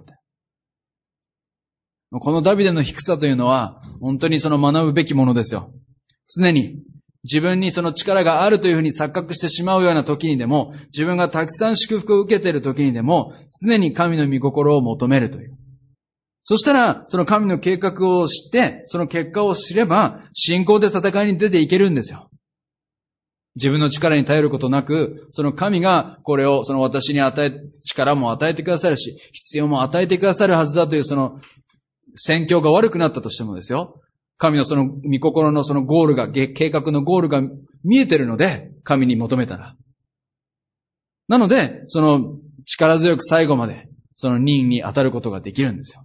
Speaker 1: このダビデの低さというのは、本当にその学ぶべきものですよ。常に自分にその力があるというふうに錯覚してしまうような時にでも、自分がたくさん祝福を受けている時にでも、常に神の御心を求めるという。そしたら、その神の計画を知って、その結果を知れば、信仰で戦いに出ていけるんですよ。自分の力に頼ることなく、その神がこれをその私に力も与えてくださるし、必要も与えてくださるはずだというその戦況が悪くなったとしてもですよ。神のその御心のそのゴールが、計画のゴールが見えてるので、神に求めたら。なので、その力強く最後まで、その任に当たることができるんですよ。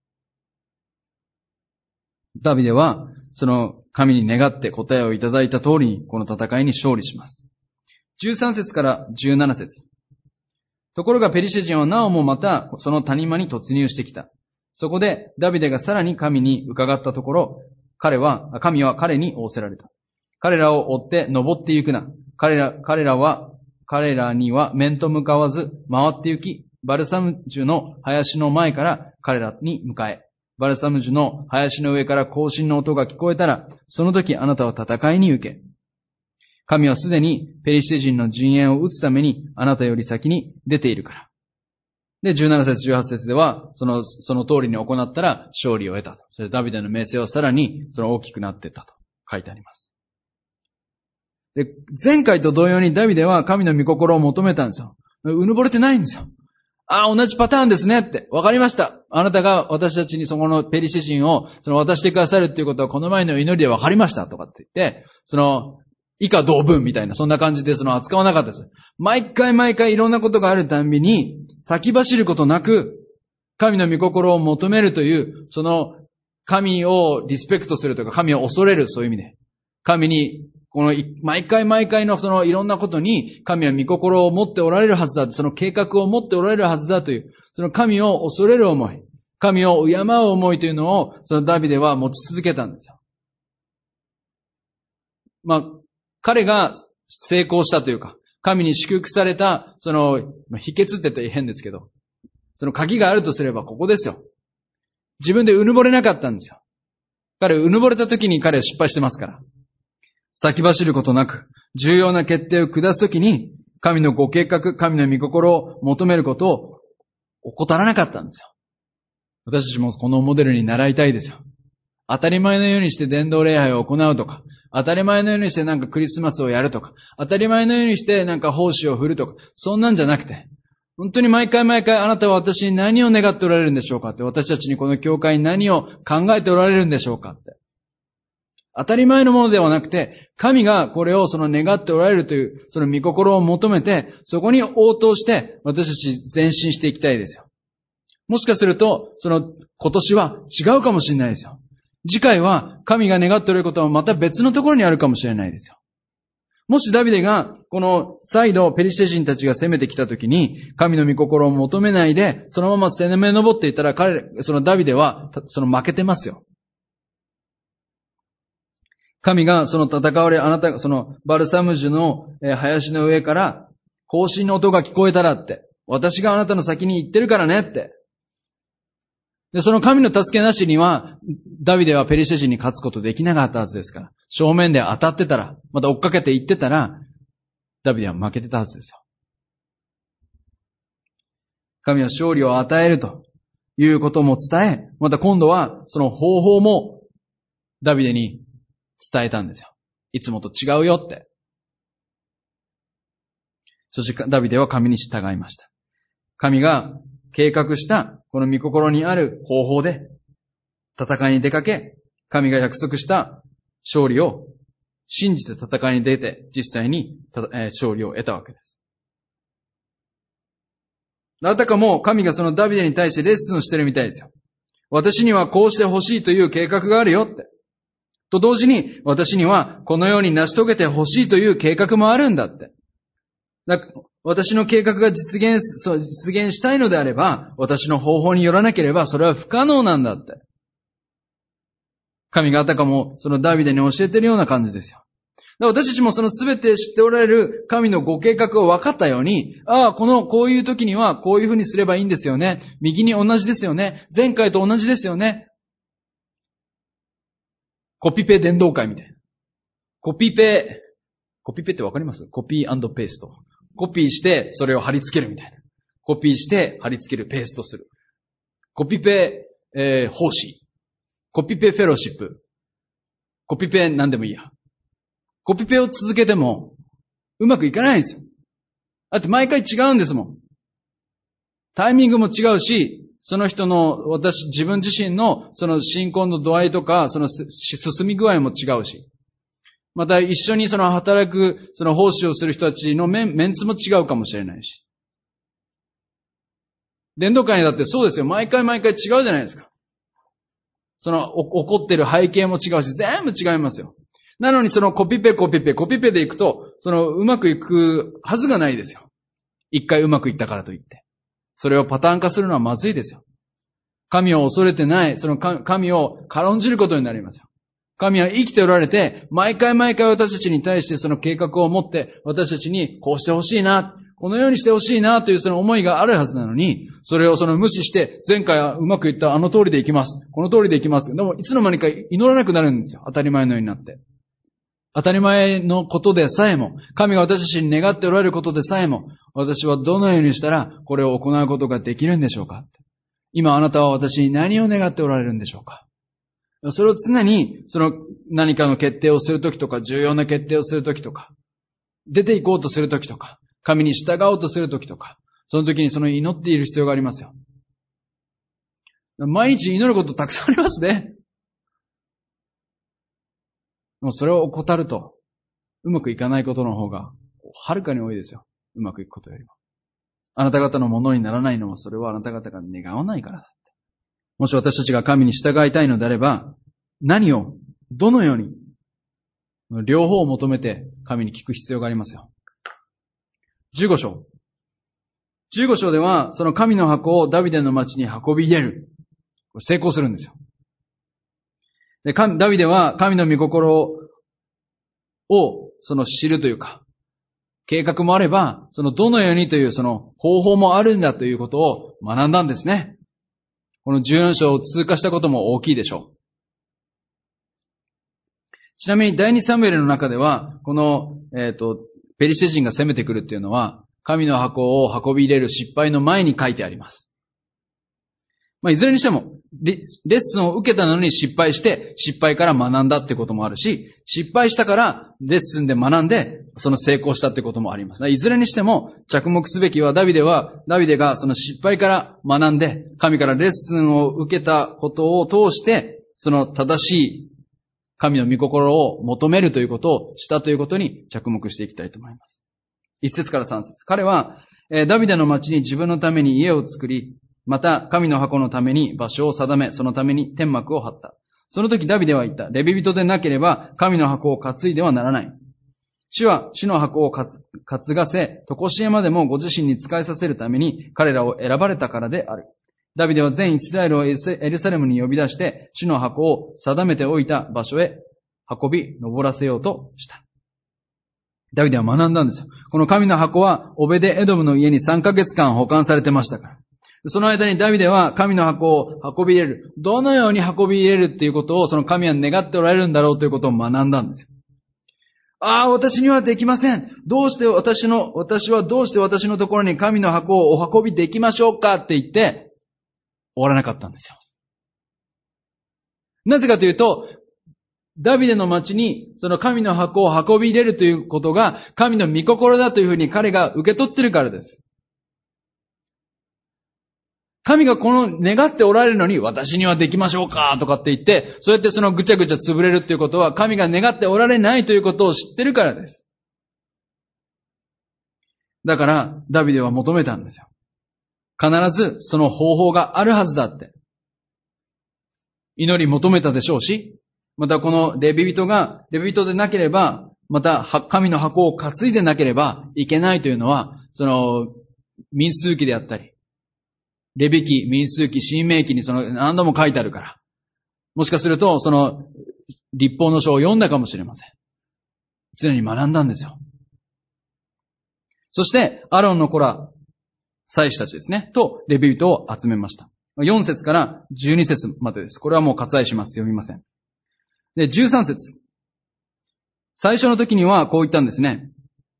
Speaker 1: ダビデは、その神に願って答えをいただいた通りに、この戦いに勝利します。13節から17節。 ところがペリシテ人はなおもまたその谷間に突入してきた。そこでダビデがさらに神に伺ったところ、神は彼に仰せられた。彼らを追って登って行くな。彼らには面と向かわず回って行き、バルサム樹の林の前から彼らに向かえ。バルサム樹の林の上から行進の音が聞こえたら、その時あなたは戦いに行け。神はすでにペリシテ人の陣営を撃つためにあなたより先に出ているから。で、17節18節では、その通りに行ったら勝利を得たと。それでダビデの名声はさらに大きくなっていったと書いてあります。で、前回と同様にダビデは神の御心を求めたんですよ。うぬぼれてないんですよ。同じパターンですねって。わかりました。あなたが私たちにそこのペリシテ人を渡してくださるっていうことはこの前の祈りでわかりましたとかって言って、以下同文みたいな、そんな感じで扱わなかったです。毎回いろんなことがあるたんびに、先走ることなく、神の御心を求めるという、神をリスペクトするというか、神を恐れる、そういう意味で。神に、毎回のいろんなことに、神は御心を持っておられるはずだ、その計画を持っておられるはずだという、その神を恐れる思い、神を敬う思いというのを、ダビデは持ち続けたんですよ。彼が成功したというか、神に祝福された、秘訣って言ったら変ですけど、鍵があるとすればここですよ。自分でうぬぼれなかったんですよ。うぬぼれた時に彼は失敗してますから。先走ることなく、重要な決定を下す時に、神のご計画、神の御心を求めることを怠らなかったんですよ。私たちもこのモデルに習いたいですよ。当たり前のようにして伝道礼拝を行うとか、当たり前のようにしてクリスマスをやるとか、当たり前のようにして奉仕を振るとか、そんなんじゃなくて、本当に毎回あなたは私に何を願っておられるんでしょうかって、私たちにこの教会に何を考えておられるんでしょうかって。当たり前のものではなくて、神がこれを願っておられるという、その御心を求めて、そこに応答して私たち前進していきたいですよ。もしかすると、今年は違うかもしれないですよ。次回は神が願っておられることはまた別のところにあるかもしれないですよ。もしダビデが再度ペリシテ人たちが攻めてきたときに神の御心を求めないでそのまま攻め上っていったらダビデは負けてますよ。神が戦われあなたがバルサム樹の林の上から行進の音が聞こえたらって私があなたの先に行ってるからねって。で、その神の助けなしには、ダビデはペリシテ人に勝つことできなかったはずですから。正面で当たってたら、また追っかけて行ってたら、ダビデは負けてたはずですよ。神は勝利を与えるということも伝え、また今度はその方法もダビデに伝えたんですよ。いつもと違うよって。そしてダビデは神に従いました。神が計画したこの御心にある方法で戦いに出かけ、神が約束した勝利を信じて戦いに出て実際に勝利を得たわけです。あたかも神がそのダビデに対してレッスンをしてるみたいですよ。私にはこうしてほしいという計画があるよって。と同時に私にはこのように成し遂げてほしいという計画もあるんだって。私の計画が実現したいのであれば、私の方法によらなければそれは不可能なんだって。神があたかもそのダビデに教えているような感じですよ。私たちもその全て知っておられる神のご計画を分かったように、こういう時にはこういうふうにすればいいんですよね。右に同じですよね。前回と同じですよね。コピペ伝道会みたいな。コピペってわかります？コピー&ペースト。コピーしてそれを貼り付けるみたいな。コピーして貼り付ける、ペーストする。コピペ、奉仕。コピペフェロシップ。コピペなんでもいいや。コピペを続けてもうまくいかないんですよ。だって毎回違うんですもん。タイミングも違うし、その人の自分自身のその信仰の度合いとか、その進み具合も違うし。また一緒に働く、奉仕をする人たちのメンツも違うかもしれないし。伝道会だってそうですよ。毎回違うじゃないですか。起こってる背景も違うし、全部違いますよ。なのにコピペでいくと、うまくいくはずがないですよ。 一回うまくいったからといって。それをパターン化するのはまずいですよ。神を恐れてない、その神を軽んじることになりますよ。神は生きておられて、毎回私たちに対してその計画を持って、私たちにこうしてほしいな、このようにしてほしいなというその思いがあるはずなのに、それを無視して、前回はうまくいったあの通りでいきます。この通りでいきます。でもいつの間にか祈らなくなるんですよ。当たり前のようになって。当たり前のことでさえも、神が私たちに願っておられることでさえも、私はどのようにしたらこれを行うことができるんでしょうか。今あなたは私に何を願っておられるんでしょうか。それを常に、何かの決定をするときとか、重要な決定をするときとか、出て行こうとするときとか、神に従おうとするときとか、その時に祈っている必要がありますよ。毎日祈ることたくさんありますね。もうそれを怠ると、うまくいかないことの方が、はるかに多いですよ。うまくいくことよりも。あなた方のものにならないのは、それはあなた方が願わないからだ。もし私たちが神に従いたいのであれば、何を、どのように、両方を求めて神に聞く必要がありますよ。15章。15章では、その神の箱をダビデの町に運び入れる。成功するんですよ。で、ダビデは神の御心を、知るというか、計画もあれば、どのようにという方法もあるんだということを学んだんですね。この14章を通過したことも大きいでしょう。ちなみに第2サムエルの中では、この、ペリシテ人が攻めてくるっていうのは、神の箱を運び入れる失敗の前に書いてあります。いずれにしても、レッスンを受けたのに失敗して、失敗から学んだってこともあるし、失敗したからレッスンで学んで、成功したってこともあります。いずれにしても、着目すべきはダビデが失敗から学んで、神からレッスンを受けたことを通して、正しい神の御心を求めるということをしたということに着目していきたいと思います。1節から3節。彼は、ダビデの町に自分のために家を作り、また神の箱のために場所を定め、そのために天幕を張った。その時ダビデは言った。レビ人でなければ神の箱を担いではならない。主は主の箱を担がせ、常しえまでもご自身に仕えさせるために彼らを選ばれたからである。ダビデは全イスラエルをエルサレムに呼び出して、主の箱を定めておいた場所へ運び登らせようとした。ダビデは学んだんですよ。この神の箱はオベデエドムの家に3ヶ月間保管されてましたから。その間にダビデは神の箱を運び入れる。どのように運び入れるっていうことを神は願っておられるんだろうということを学んだんですよ。私にはできません。私はどうして私のところに神の箱をお運びできましょうかって言って終わらなかったんですよ。なぜかというと、ダビデの町にその神の箱を運び入れるということが神の御心だというふうに彼が受け取ってるからです。神が願っておられるのに私にはできましょうかとかって言って、そうやってぐちゃぐちゃ潰れるっていうことは神が願っておられないということを知ってるからです。だからダビデは求めたんですよ。必ずその方法があるはずだって。祈り求めたでしょうし、またこのレビ人でなければ、また神の箱を担いでなければいけないというのは、民数記であったり、レビ記、民数記、申命記に何度も書いてあるから。もしかすると、律法の書を読んだかもしれません。常に学んだんですよ。そして、アロンの子ら、祭司たちですね、とレビ人を集めました。4節から12節までです。これはもう割愛します。読みません。で、13節。最初の時にはこう言ったんですね。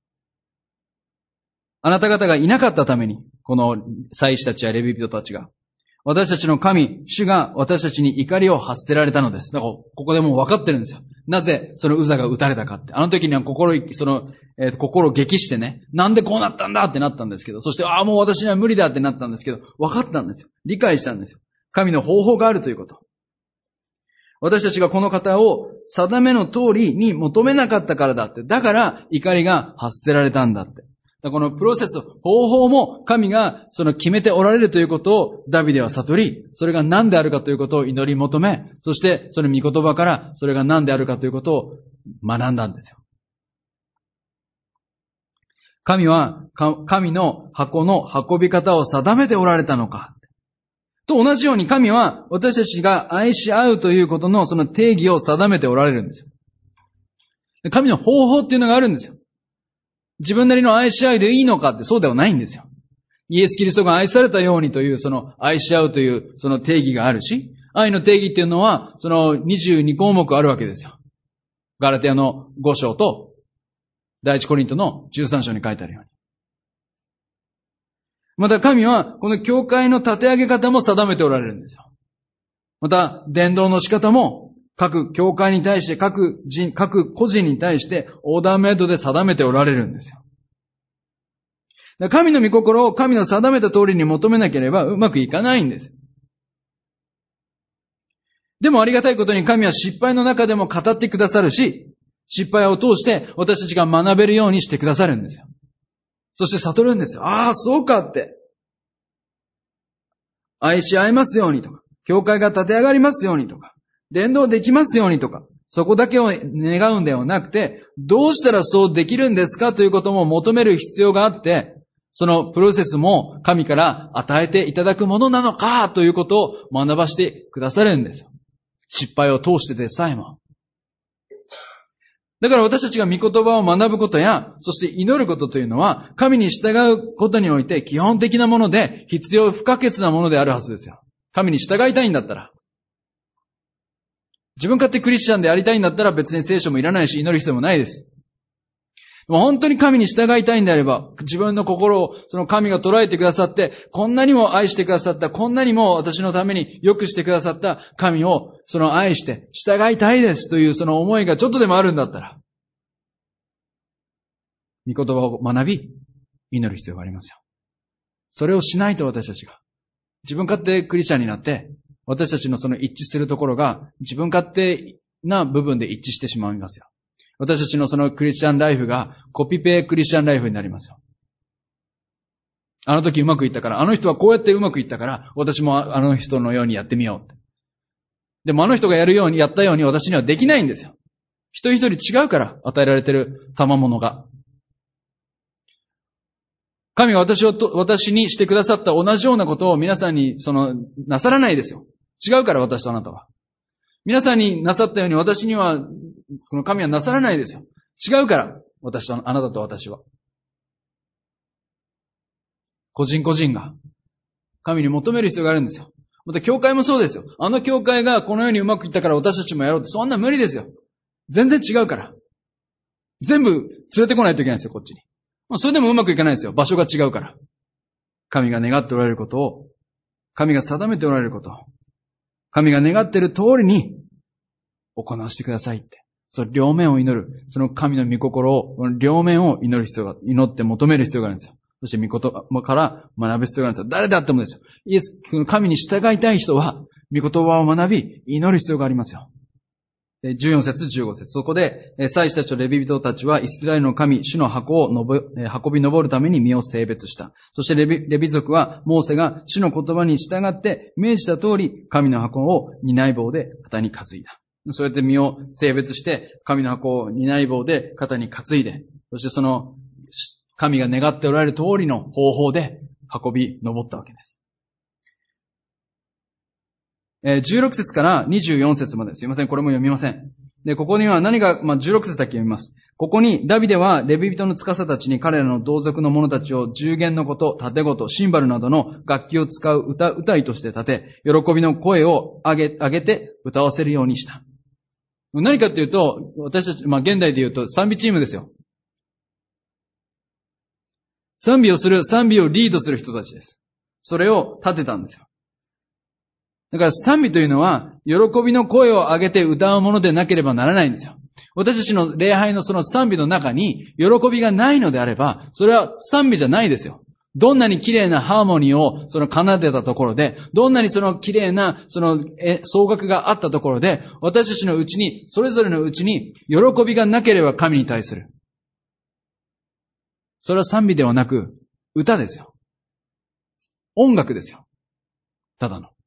Speaker 1: あなた方がいなかったために、この祭司たちやレビ人たちが、私たちの神、主が私たちに怒りを発せられたのです。だから、ここでもう分かってるんですよ。なぜそのウザが撃たれたかって。あの時には心を激してね、なんでこうなったんだってなったんですけど、そして、もう私には無理だってなったんですけど、分かったんですよ。理解したんですよ。神の方法があるということ。私たちがこの方を定めの通りに求めなかったからだって。だから怒りが発せられたんだって。このプロセス、方法も神が決めておられるということをダビデは悟り、それが何であるかということを祈り求め、そしてその御言葉からそれが何であるかということを学んだんですよ。 神は神の箱の運び方を定めておられたのか。と同じように神は私たちが愛し合うということのその定義を定めておられるんですよ。神の方法っていうのがあるんですよ。自分なりの愛し合いでいいのかってそうではないんですよ。イエス・キリストが愛されたようにというその愛し合うというその定義があるし、愛の定義っていうのはその22項目あるわけですよ。ガラテヤの5章と第一コリントの13章に書いてあるように。また神はこの教会の立て上げ方も定めておられるんですよ。また伝道の仕方も各教会に対して各個人に対してオーダーメイドで定めておられるんですよ。神の御心を神の定めた通りに求めなければうまくいかないんです。でもありがたいことに神は失敗の中でも語ってくださるし、失敗を通して私たちが学べるようにしてくださるんですよ。そして悟るんですよ。ああ、そうかって。愛し合いますようにとか、教会が立て上がりますようにとか、伝道できますようにとか、そこだけを願うんではなくて、どうしたらそうできるんですかということも求める必要があって、そのプロセスも神から与えていただくものなのかということを学ばしてくださるんですよ。失敗を通してでさえも。だから私たちが御言葉を学ぶことや、そして祈ることというのは、神に従うことにおいて基本的なもので、必要不可欠なものであるはずですよ。神に従いたいんだったら。自分勝手クリスチャンでありたいんだったら別に聖書もいらないし祈る必要もないです。でも本当に神に従いたいんであれば、自分の心をその神が捉えてくださって、こんなにも愛してくださった、こんなにも私のために良くしてくださった神をその愛して従いたいですというその思いがちょっとでもあるんだったら、御言葉を学び、祈る必要がありますよ。それをしないと私たちが、自分勝手クリスチャンになって、私たちのその一致するところが自分勝手な部分で一致してしまいますよ。私たちのそのクリスチャンライフがコピペクリスチャンライフになりますよ。あの時うまくいったから、あの人はこうやってうまくいったから、私もあの人のようにやってみようって。でもあの人がやったように私にはできないんですよ。一人一人違うから与えられている賜物が。神が私にしてくださった同じようなことを皆さんになさらないですよ。違うから私とあなたは。皆さんになさったように私には、この神はなさらないですよ。違うから、あなたと私は。個人個人が、神に求める必要があるんですよ。また、教会もそうですよ。あの教会がこのようにうまくいったから私たちもやろうって、そんな無理ですよ。全然違うから。全部連れてこないといけないんですよ、こっちに。それでもうまくいかないですよ。場所が違うから。神が願っておられることを、神が定めておられることを、神が願っている通りに行わせてくださいって。その両面を祈る。その神の御心を、両面を祈って求める必要があるんですよ。そして御言葉から学ぶ必要があるんですよ。誰であってもですよ。神に従いたい人は、御言葉を学び、祈る必要がありますよ。14節、15節。そこで、祭司たちとレビ人たちはイスラエルの神、主の箱を運び登るために身を性別した。そしてレビ族は、モーセが主の言葉に従って命じた通り、神の箱を担い棒で肩に担いだ。そうやって身を性別して、神の箱を担い棒で肩に担いで、そしてその、神が願っておられる通りの方法で運び登ったわけです。16節から24節まで。すいません、これも読みません。で、ここには何が、16節だけ読みます。ここに、ダビデはレビ人の司たちに彼らの同族の者たちを十弦のこと、盾琴、シンバルなどの楽器を使う歌いとして立て、喜びの声を上げて歌わせるようにした。何かっていうと、私たち、現代で言うと賛美チームですよ。賛美をリードする人たちです。それを立てたんですよ。だから賛美というのは、喜びの声を上げて歌うものでなければならないんですよ。私たちの礼拝のその賛美の中に、喜びがないのであれば、それは賛美じゃないですよ。どんなに綺麗なハーモニーを奏でたところで、どんなに綺麗な総楽があったところで、私たちのうちに、それぞれのうちに、喜びがなければ神に対する。それは賛美ではなく、歌ですよ。音楽ですよ。ただの。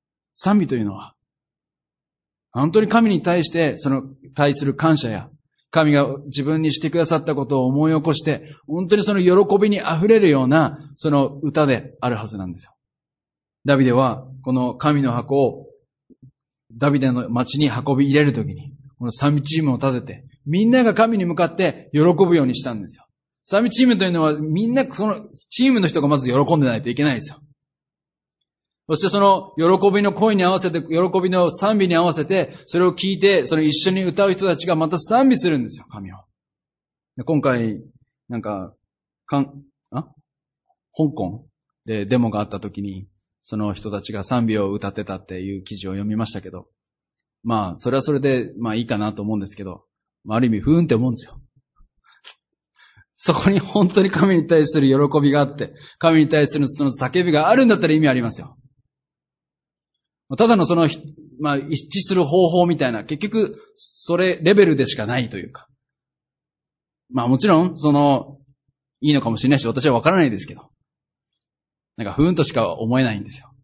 Speaker 1: 賛美というのは、本当に神に対して、対する感謝や、 神が自分にしてくださったことを思い起こして、本当にその喜びに溢れるような、その歌であるはずなんですよ。ダビデは、この神の箱を、ダビデの町に運び入れるときに、この賛美チームを立てて、みんなが神に向かって喜ぶようにしたんですよ。賛美チームというのは、みんなそのチームの人がまず喜んでないといけないですよ。そしてその喜びの声に合わせて、喜びの賛美に合わせて、それを聞いて、それを一緒に歌う人たちがまた賛美するんですよ、神を。今回、香港でデモがあった時に、その人たちが賛美を歌ってたっていう記事を読みましたけど、まあ、それはそれで、まあいいかなと思うんですけど、ある意味、ふーんって思うんですよ。そこに本当に神に対する喜びがあって、神に対するその叫びがあるんだったら意味ありますよ。ただのその、まあ、一致する方法みたいな、結局、それレベルでしかないというか。まあもちろん、いいのかもしれないし、私はわからないですけど。ふーんとしか思えないんですよ。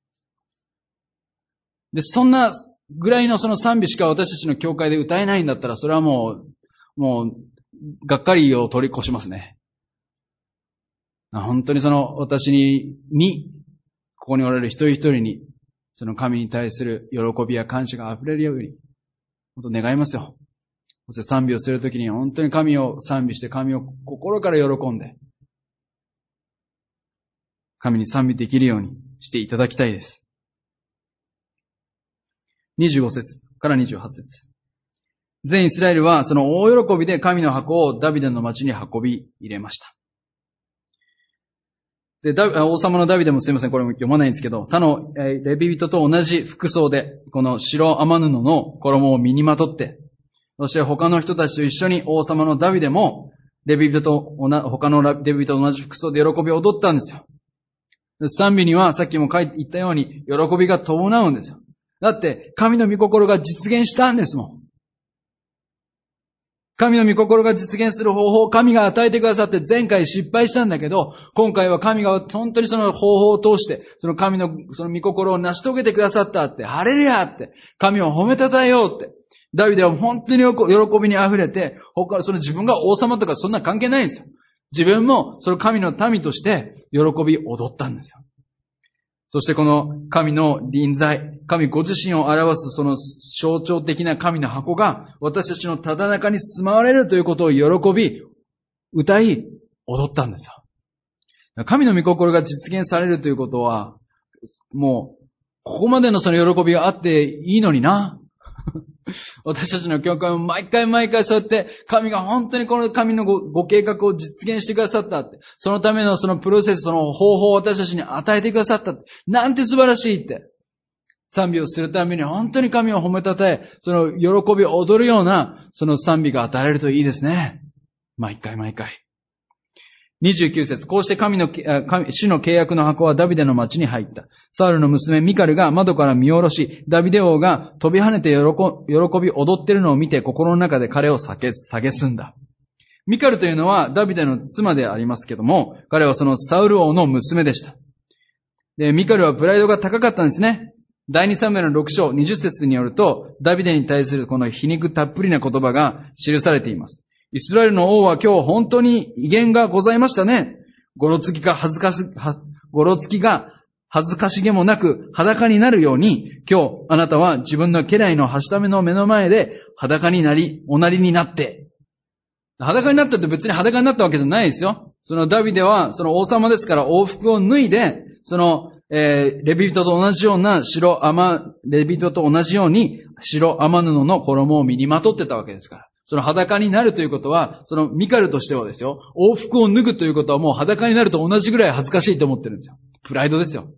Speaker 1: で、そんなぐらいのその賛美しか私たちの教会で歌えないんだったら、それはもう、がっかりを取り越しますね。本当に私に、ここにおられる一人一人に、その神に対する喜びや感謝が溢れるように、本当願いますよ。そして賛美をするときに本当に神を賛美して神を心から喜んで、神に賛美できるようにしていただきたいです。25節から28節。全イスラエルはその大喜びで神の箱をダビデの町に運び入れました。で、王様のダビデもすいません、これも読まないんですけど、他のレビ人と同じ服装で、この白雨布の衣を身にまとって、そして他の人たちと一緒に王様のダビデも、他のレビ人と同じ服装で喜びを踊ったんですよ。賛美にはさっきも言ったように、喜びが伴うんですよ。だって、神の御心が実現したんですもん。神の御心が実現する方法を神が与えてくださって前回失敗したんだけど、今回は神が本当にその方法を通して、その神のその御心を成し遂げてくださったって、ハレルヤって、神を褒めたたえようって。ダビデは本当に喜びに溢れて、その自分が王様とかそんな関係ないんですよ。自分もその神の民として喜び踊ったんですよ。そしてこの神の臨在、神ご自身を表すその象徴的な神の箱が私たちのただ中に住まわれるということを喜び、歌い、踊ったんですよ。神の御心が実現されるということは、もう、ここまでのその喜びがあっていいのにな。私たちの教会も毎回そうやって神が本当にこの神のご計画を実現してくださったって。そのためのそのプロセス、その方法を私たちに与えてくださったって。なんて素晴らしいって。賛美をするために本当に神を褒めたたえ、その喜びを踊るようなその賛美が与えられるといいですね。毎回。29節。こうして主の契約の箱はダビデの町に入った。サウルの娘ミカルが窓から見下ろし、ダビデ王が飛び跳ねて喜び踊っているのを見て心の中で彼を蔑んだ。ミカルというのはダビデの妻でありますけども、彼はそのサウル王の娘でした。で、ミカルはプライドが高かったんですね。第2サムエルの6章20節によると、ダビデに対するこの皮肉たっぷりな言葉が記されています。イスラエルの王は今日本当に威厳がございましたね。ごろつきが恥ずかしげもなく裸になるように、今日あなたは自分の家来のはしための目の前で裸になり、おなりになって。裸になったって別に裸になったわけじゃないですよ。そのダビデはその王様ですから王服を脱いで、そのレビ人と同じように白雨布の衣を身にまとってたわけですから。その裸になるということは、そのミカルとしてはですよ、王服を脱ぐということはもう裸になると同じぐらい恥ずかしいと思ってるんですよ。プライドですよ。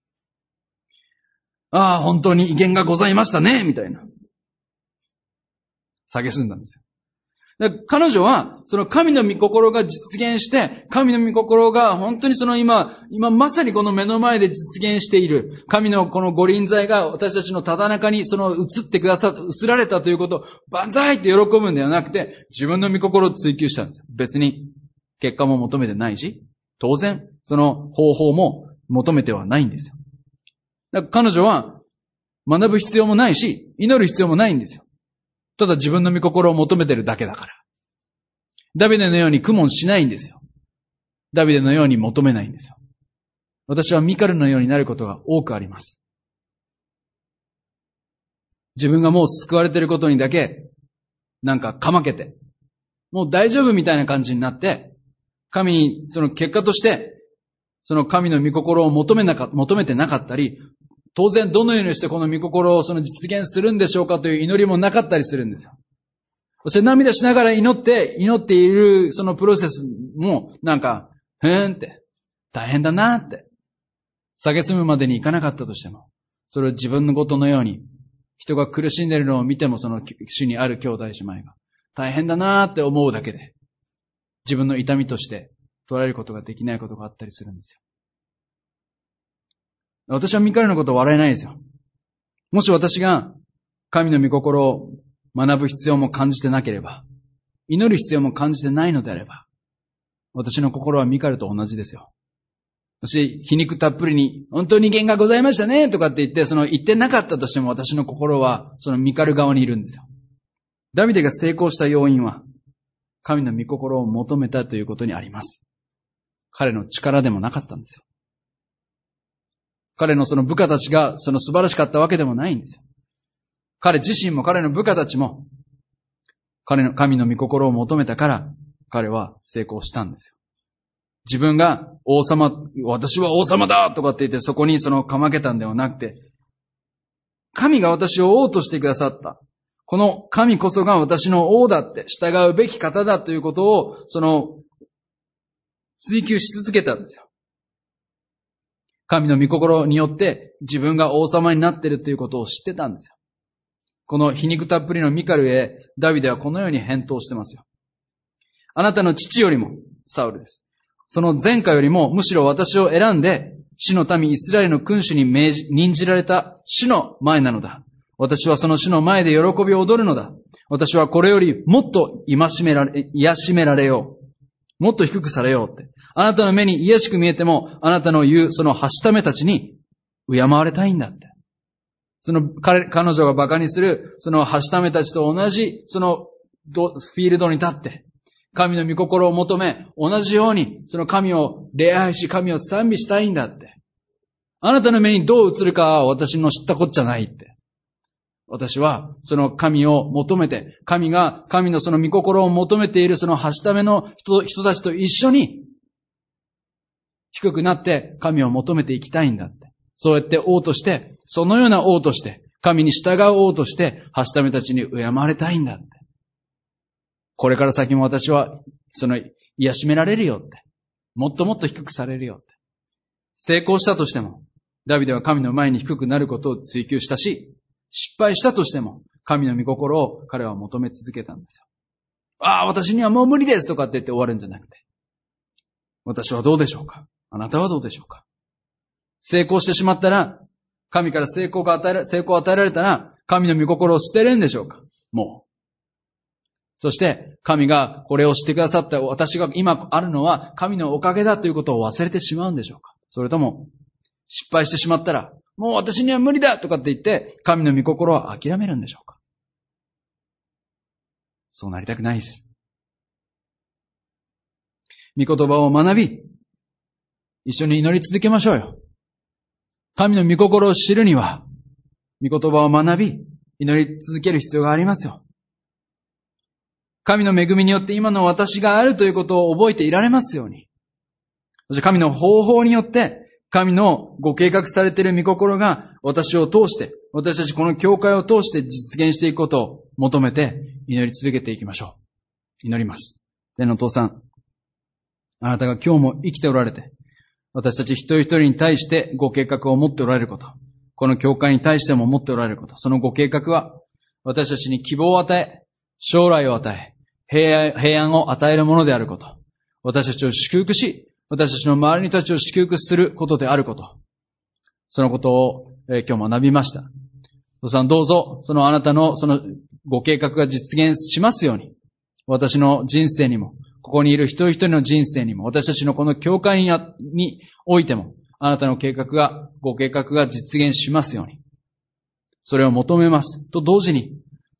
Speaker 1: ああ、本当に威厳がございましたね、みたいな。蔑んだんですよ。彼女は、その神の御心が実現して、神の御心が本当にその今まさにこの目の前で実現している、神のこのご臨在が私たちのただ中にその映られたということを万歳って喜ぶんではなくて、自分の御心を追求したんですよ。別に結果も求めてないし、当然その方法も求めてはないんですよ。だから彼女は学ぶ必要もないし、祈る必要もないんですよ。 ただ自分の御心を求めてるだけだから。ダビデのように苦悶しないんですよ。ダビデのように求めないんですよ。私はミカルのようになることが多くあります。自分がもう救われていることにだけ、なんかかまけて、もう大丈夫みたいな感じになって、神に、その結果として、その神の御心を求めてなかったり、当然どのようにしてこの御心をその実現するんでしょうかという祈りもなかったりするんですよ。そして涙しながら祈っているそのプロセスもなんか、って大変だなって、蔑むまでにいかなかったとしても、それを自分のことのように、人が苦しんでいるのを見てもその主にある兄弟姉妹が大変だなって思うだけで、自分の痛みとして捉えることができないことがあったりするんですよ。私はミカルのことを笑えないですよ。もし私が神の御心を学ぶ必要も感じてなければ、祈る必要も感じてないのであれば、私の心はミカルと同じですよ。そして皮肉たっぷりに本当に義がございましたねとかって言って、その言ってなかったとしても私の心はそのミカル側にいるんですよ。ダビデが成功した要因は神の御心を求めたということにあります。彼の力でもなかったんですよ。彼のその部下たちがその素晴らしかったわけでもないんですよ。彼自身も彼の部下たちも神の御心を求めたから彼は成功したんですよ。自分が私は王様だとかって言ってそこにそのかまけたんではなくて、神が私を王としてくださった。この神こそが私の王だって従うべき方だということを追求し続けたんですよ。神の御心によって自分が王様になっているということを知ってたんですよ。この皮肉たっぷりのミカルへダビデはこのように返答してますよ。あなたの父よりもサウルです。その前科よりもむしろ私を選んで主の民イスラエルの君主に任じられた主の前なのだ。私はその主の前で喜びを踊るのだ。私はこれよりもっと癒しめられよう。もっと低くされようって。あなたの目に癒しく見えても、あなたの言うそのはしためたちに敬われたいんだって。彼女が馬鹿にするそのはしためたちと同じそのフィールドに立って、神の御心を求め、同じようにその神を礼拝し、神を賛美したいんだって。あなたの目にどう映るかは私の知ったこっちゃないって。私はその神を求めて、神のその御心を求めているそのはしための人たちと一緒に低くなって神を求めていきたいんだって。そうやって王として、そのような王として、神に従う王として、はしためたちに敬われたいんだって。これから先も私はその癒しめられるよって。もっともっと低くされるよって。成功したとしても、ダビデは神の前に低くなることを追求したし、失敗したとしても、神の御心を彼は求め続けたんですよ。私にはもう無理ですとかって言って終わるんじゃなくて、私はどうでしょうか？あなたはどうでしょうか？成功してしまったら、神から成功を与えられたら、神の御心を捨てるんでしょうか？もう。そして、神がこれをしてくださった、私が今あるのは神のおかげだということを忘れてしまうんでしょうか？それとも、失敗してしまったら、もう私には無理だとかって言って、神の御心を諦めるんでしょうか？そうなりたくないです。御言葉を学び、一緒に祈り続けましょうよ。神の御心を知るには、御言葉を学び、祈り続ける必要がありますよ。神の恵みによって今の私があるということを覚えていられますように。そして神の方法によって、神のご計画されている御心が私を通して、私たちこの教会を通して実現していくことを求めて祈り続けていきましょう。祈ります。天のお父さん、あなたが今日も生きておられて、私たち一人一人に対してご計画を持っておられること、この教会に対しても持っておられること、そのご計画は私たちに希望を与え、将来を与え、平安を与えるものであること、私たちを祝福し、私たちの周りの人たちを祝福することであること、そのことを今日学びました。お父さんどうぞ、そのあなたのそのご計画が実現しますように、私の人生にも、ここにいる一人一人の人生にも、私たちのこの教会においても、あなたのご計画が実現しますように。それを求めます。と同時に、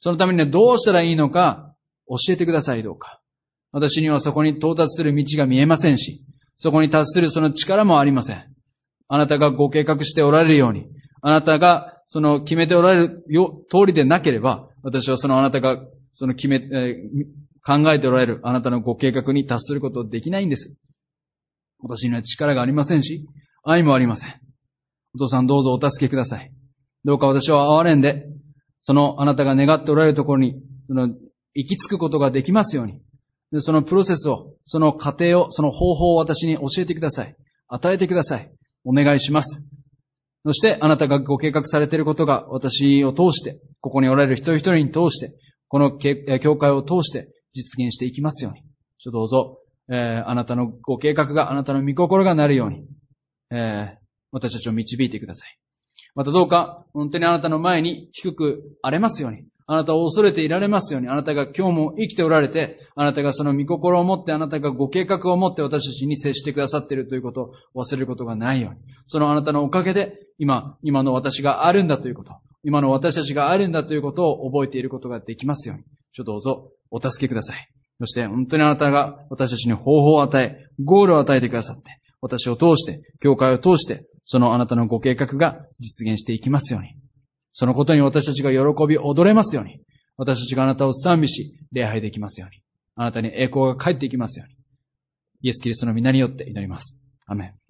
Speaker 1: そのためにはどうしたらいいのか教えてください、どうか。私にはそこに到達する道が見えませんし、そこに達するその力もありません。あなたがご計画しておられるように、あなたがその決めておられる通りでなければ、私はそのあなたがその考えておられるあなたのご計画に達することできないんです。私には力がありませんし、愛もありません。お父さんどうぞお助けください。どうか私は憐れんで、そのあなたが願っておられるところに、行き着くことができますように。でそのプロセスを、その過程を、その方法を私に教えてください。与えてください。お願いします。そしてあなたがご計画されていることが私を通して、ここにおられる一人一人に通して、この教会を通して実現していきますように。どうぞ、あなたのご計画が、あなたの御心がなるように、私たちを導いてください。またどうか、本当にあなたの前に低く荒れますように。あなたを恐れていられますように。あなたが今日も生きておられて、あなたがその御心を持って、あなたがご計画を持って私たちに接してくださっているということを忘れることがないように。そのあなたのおかげで、今の私があるんだということ。今の私たちがあるんだということを覚えていることができますように。どうぞお助けください。そして本当にあなたが私たちに方法を与え、ゴールを与えてくださって、私を通して、教会を通して、そのあなたのご計画が実現していきますように。そのことに私たちが喜び踊れますように。私たちがあなたを賛美し、礼拝できますように。あなたに栄光が返っていきますように。イエス・キリストの皆によって祈ります。アメン。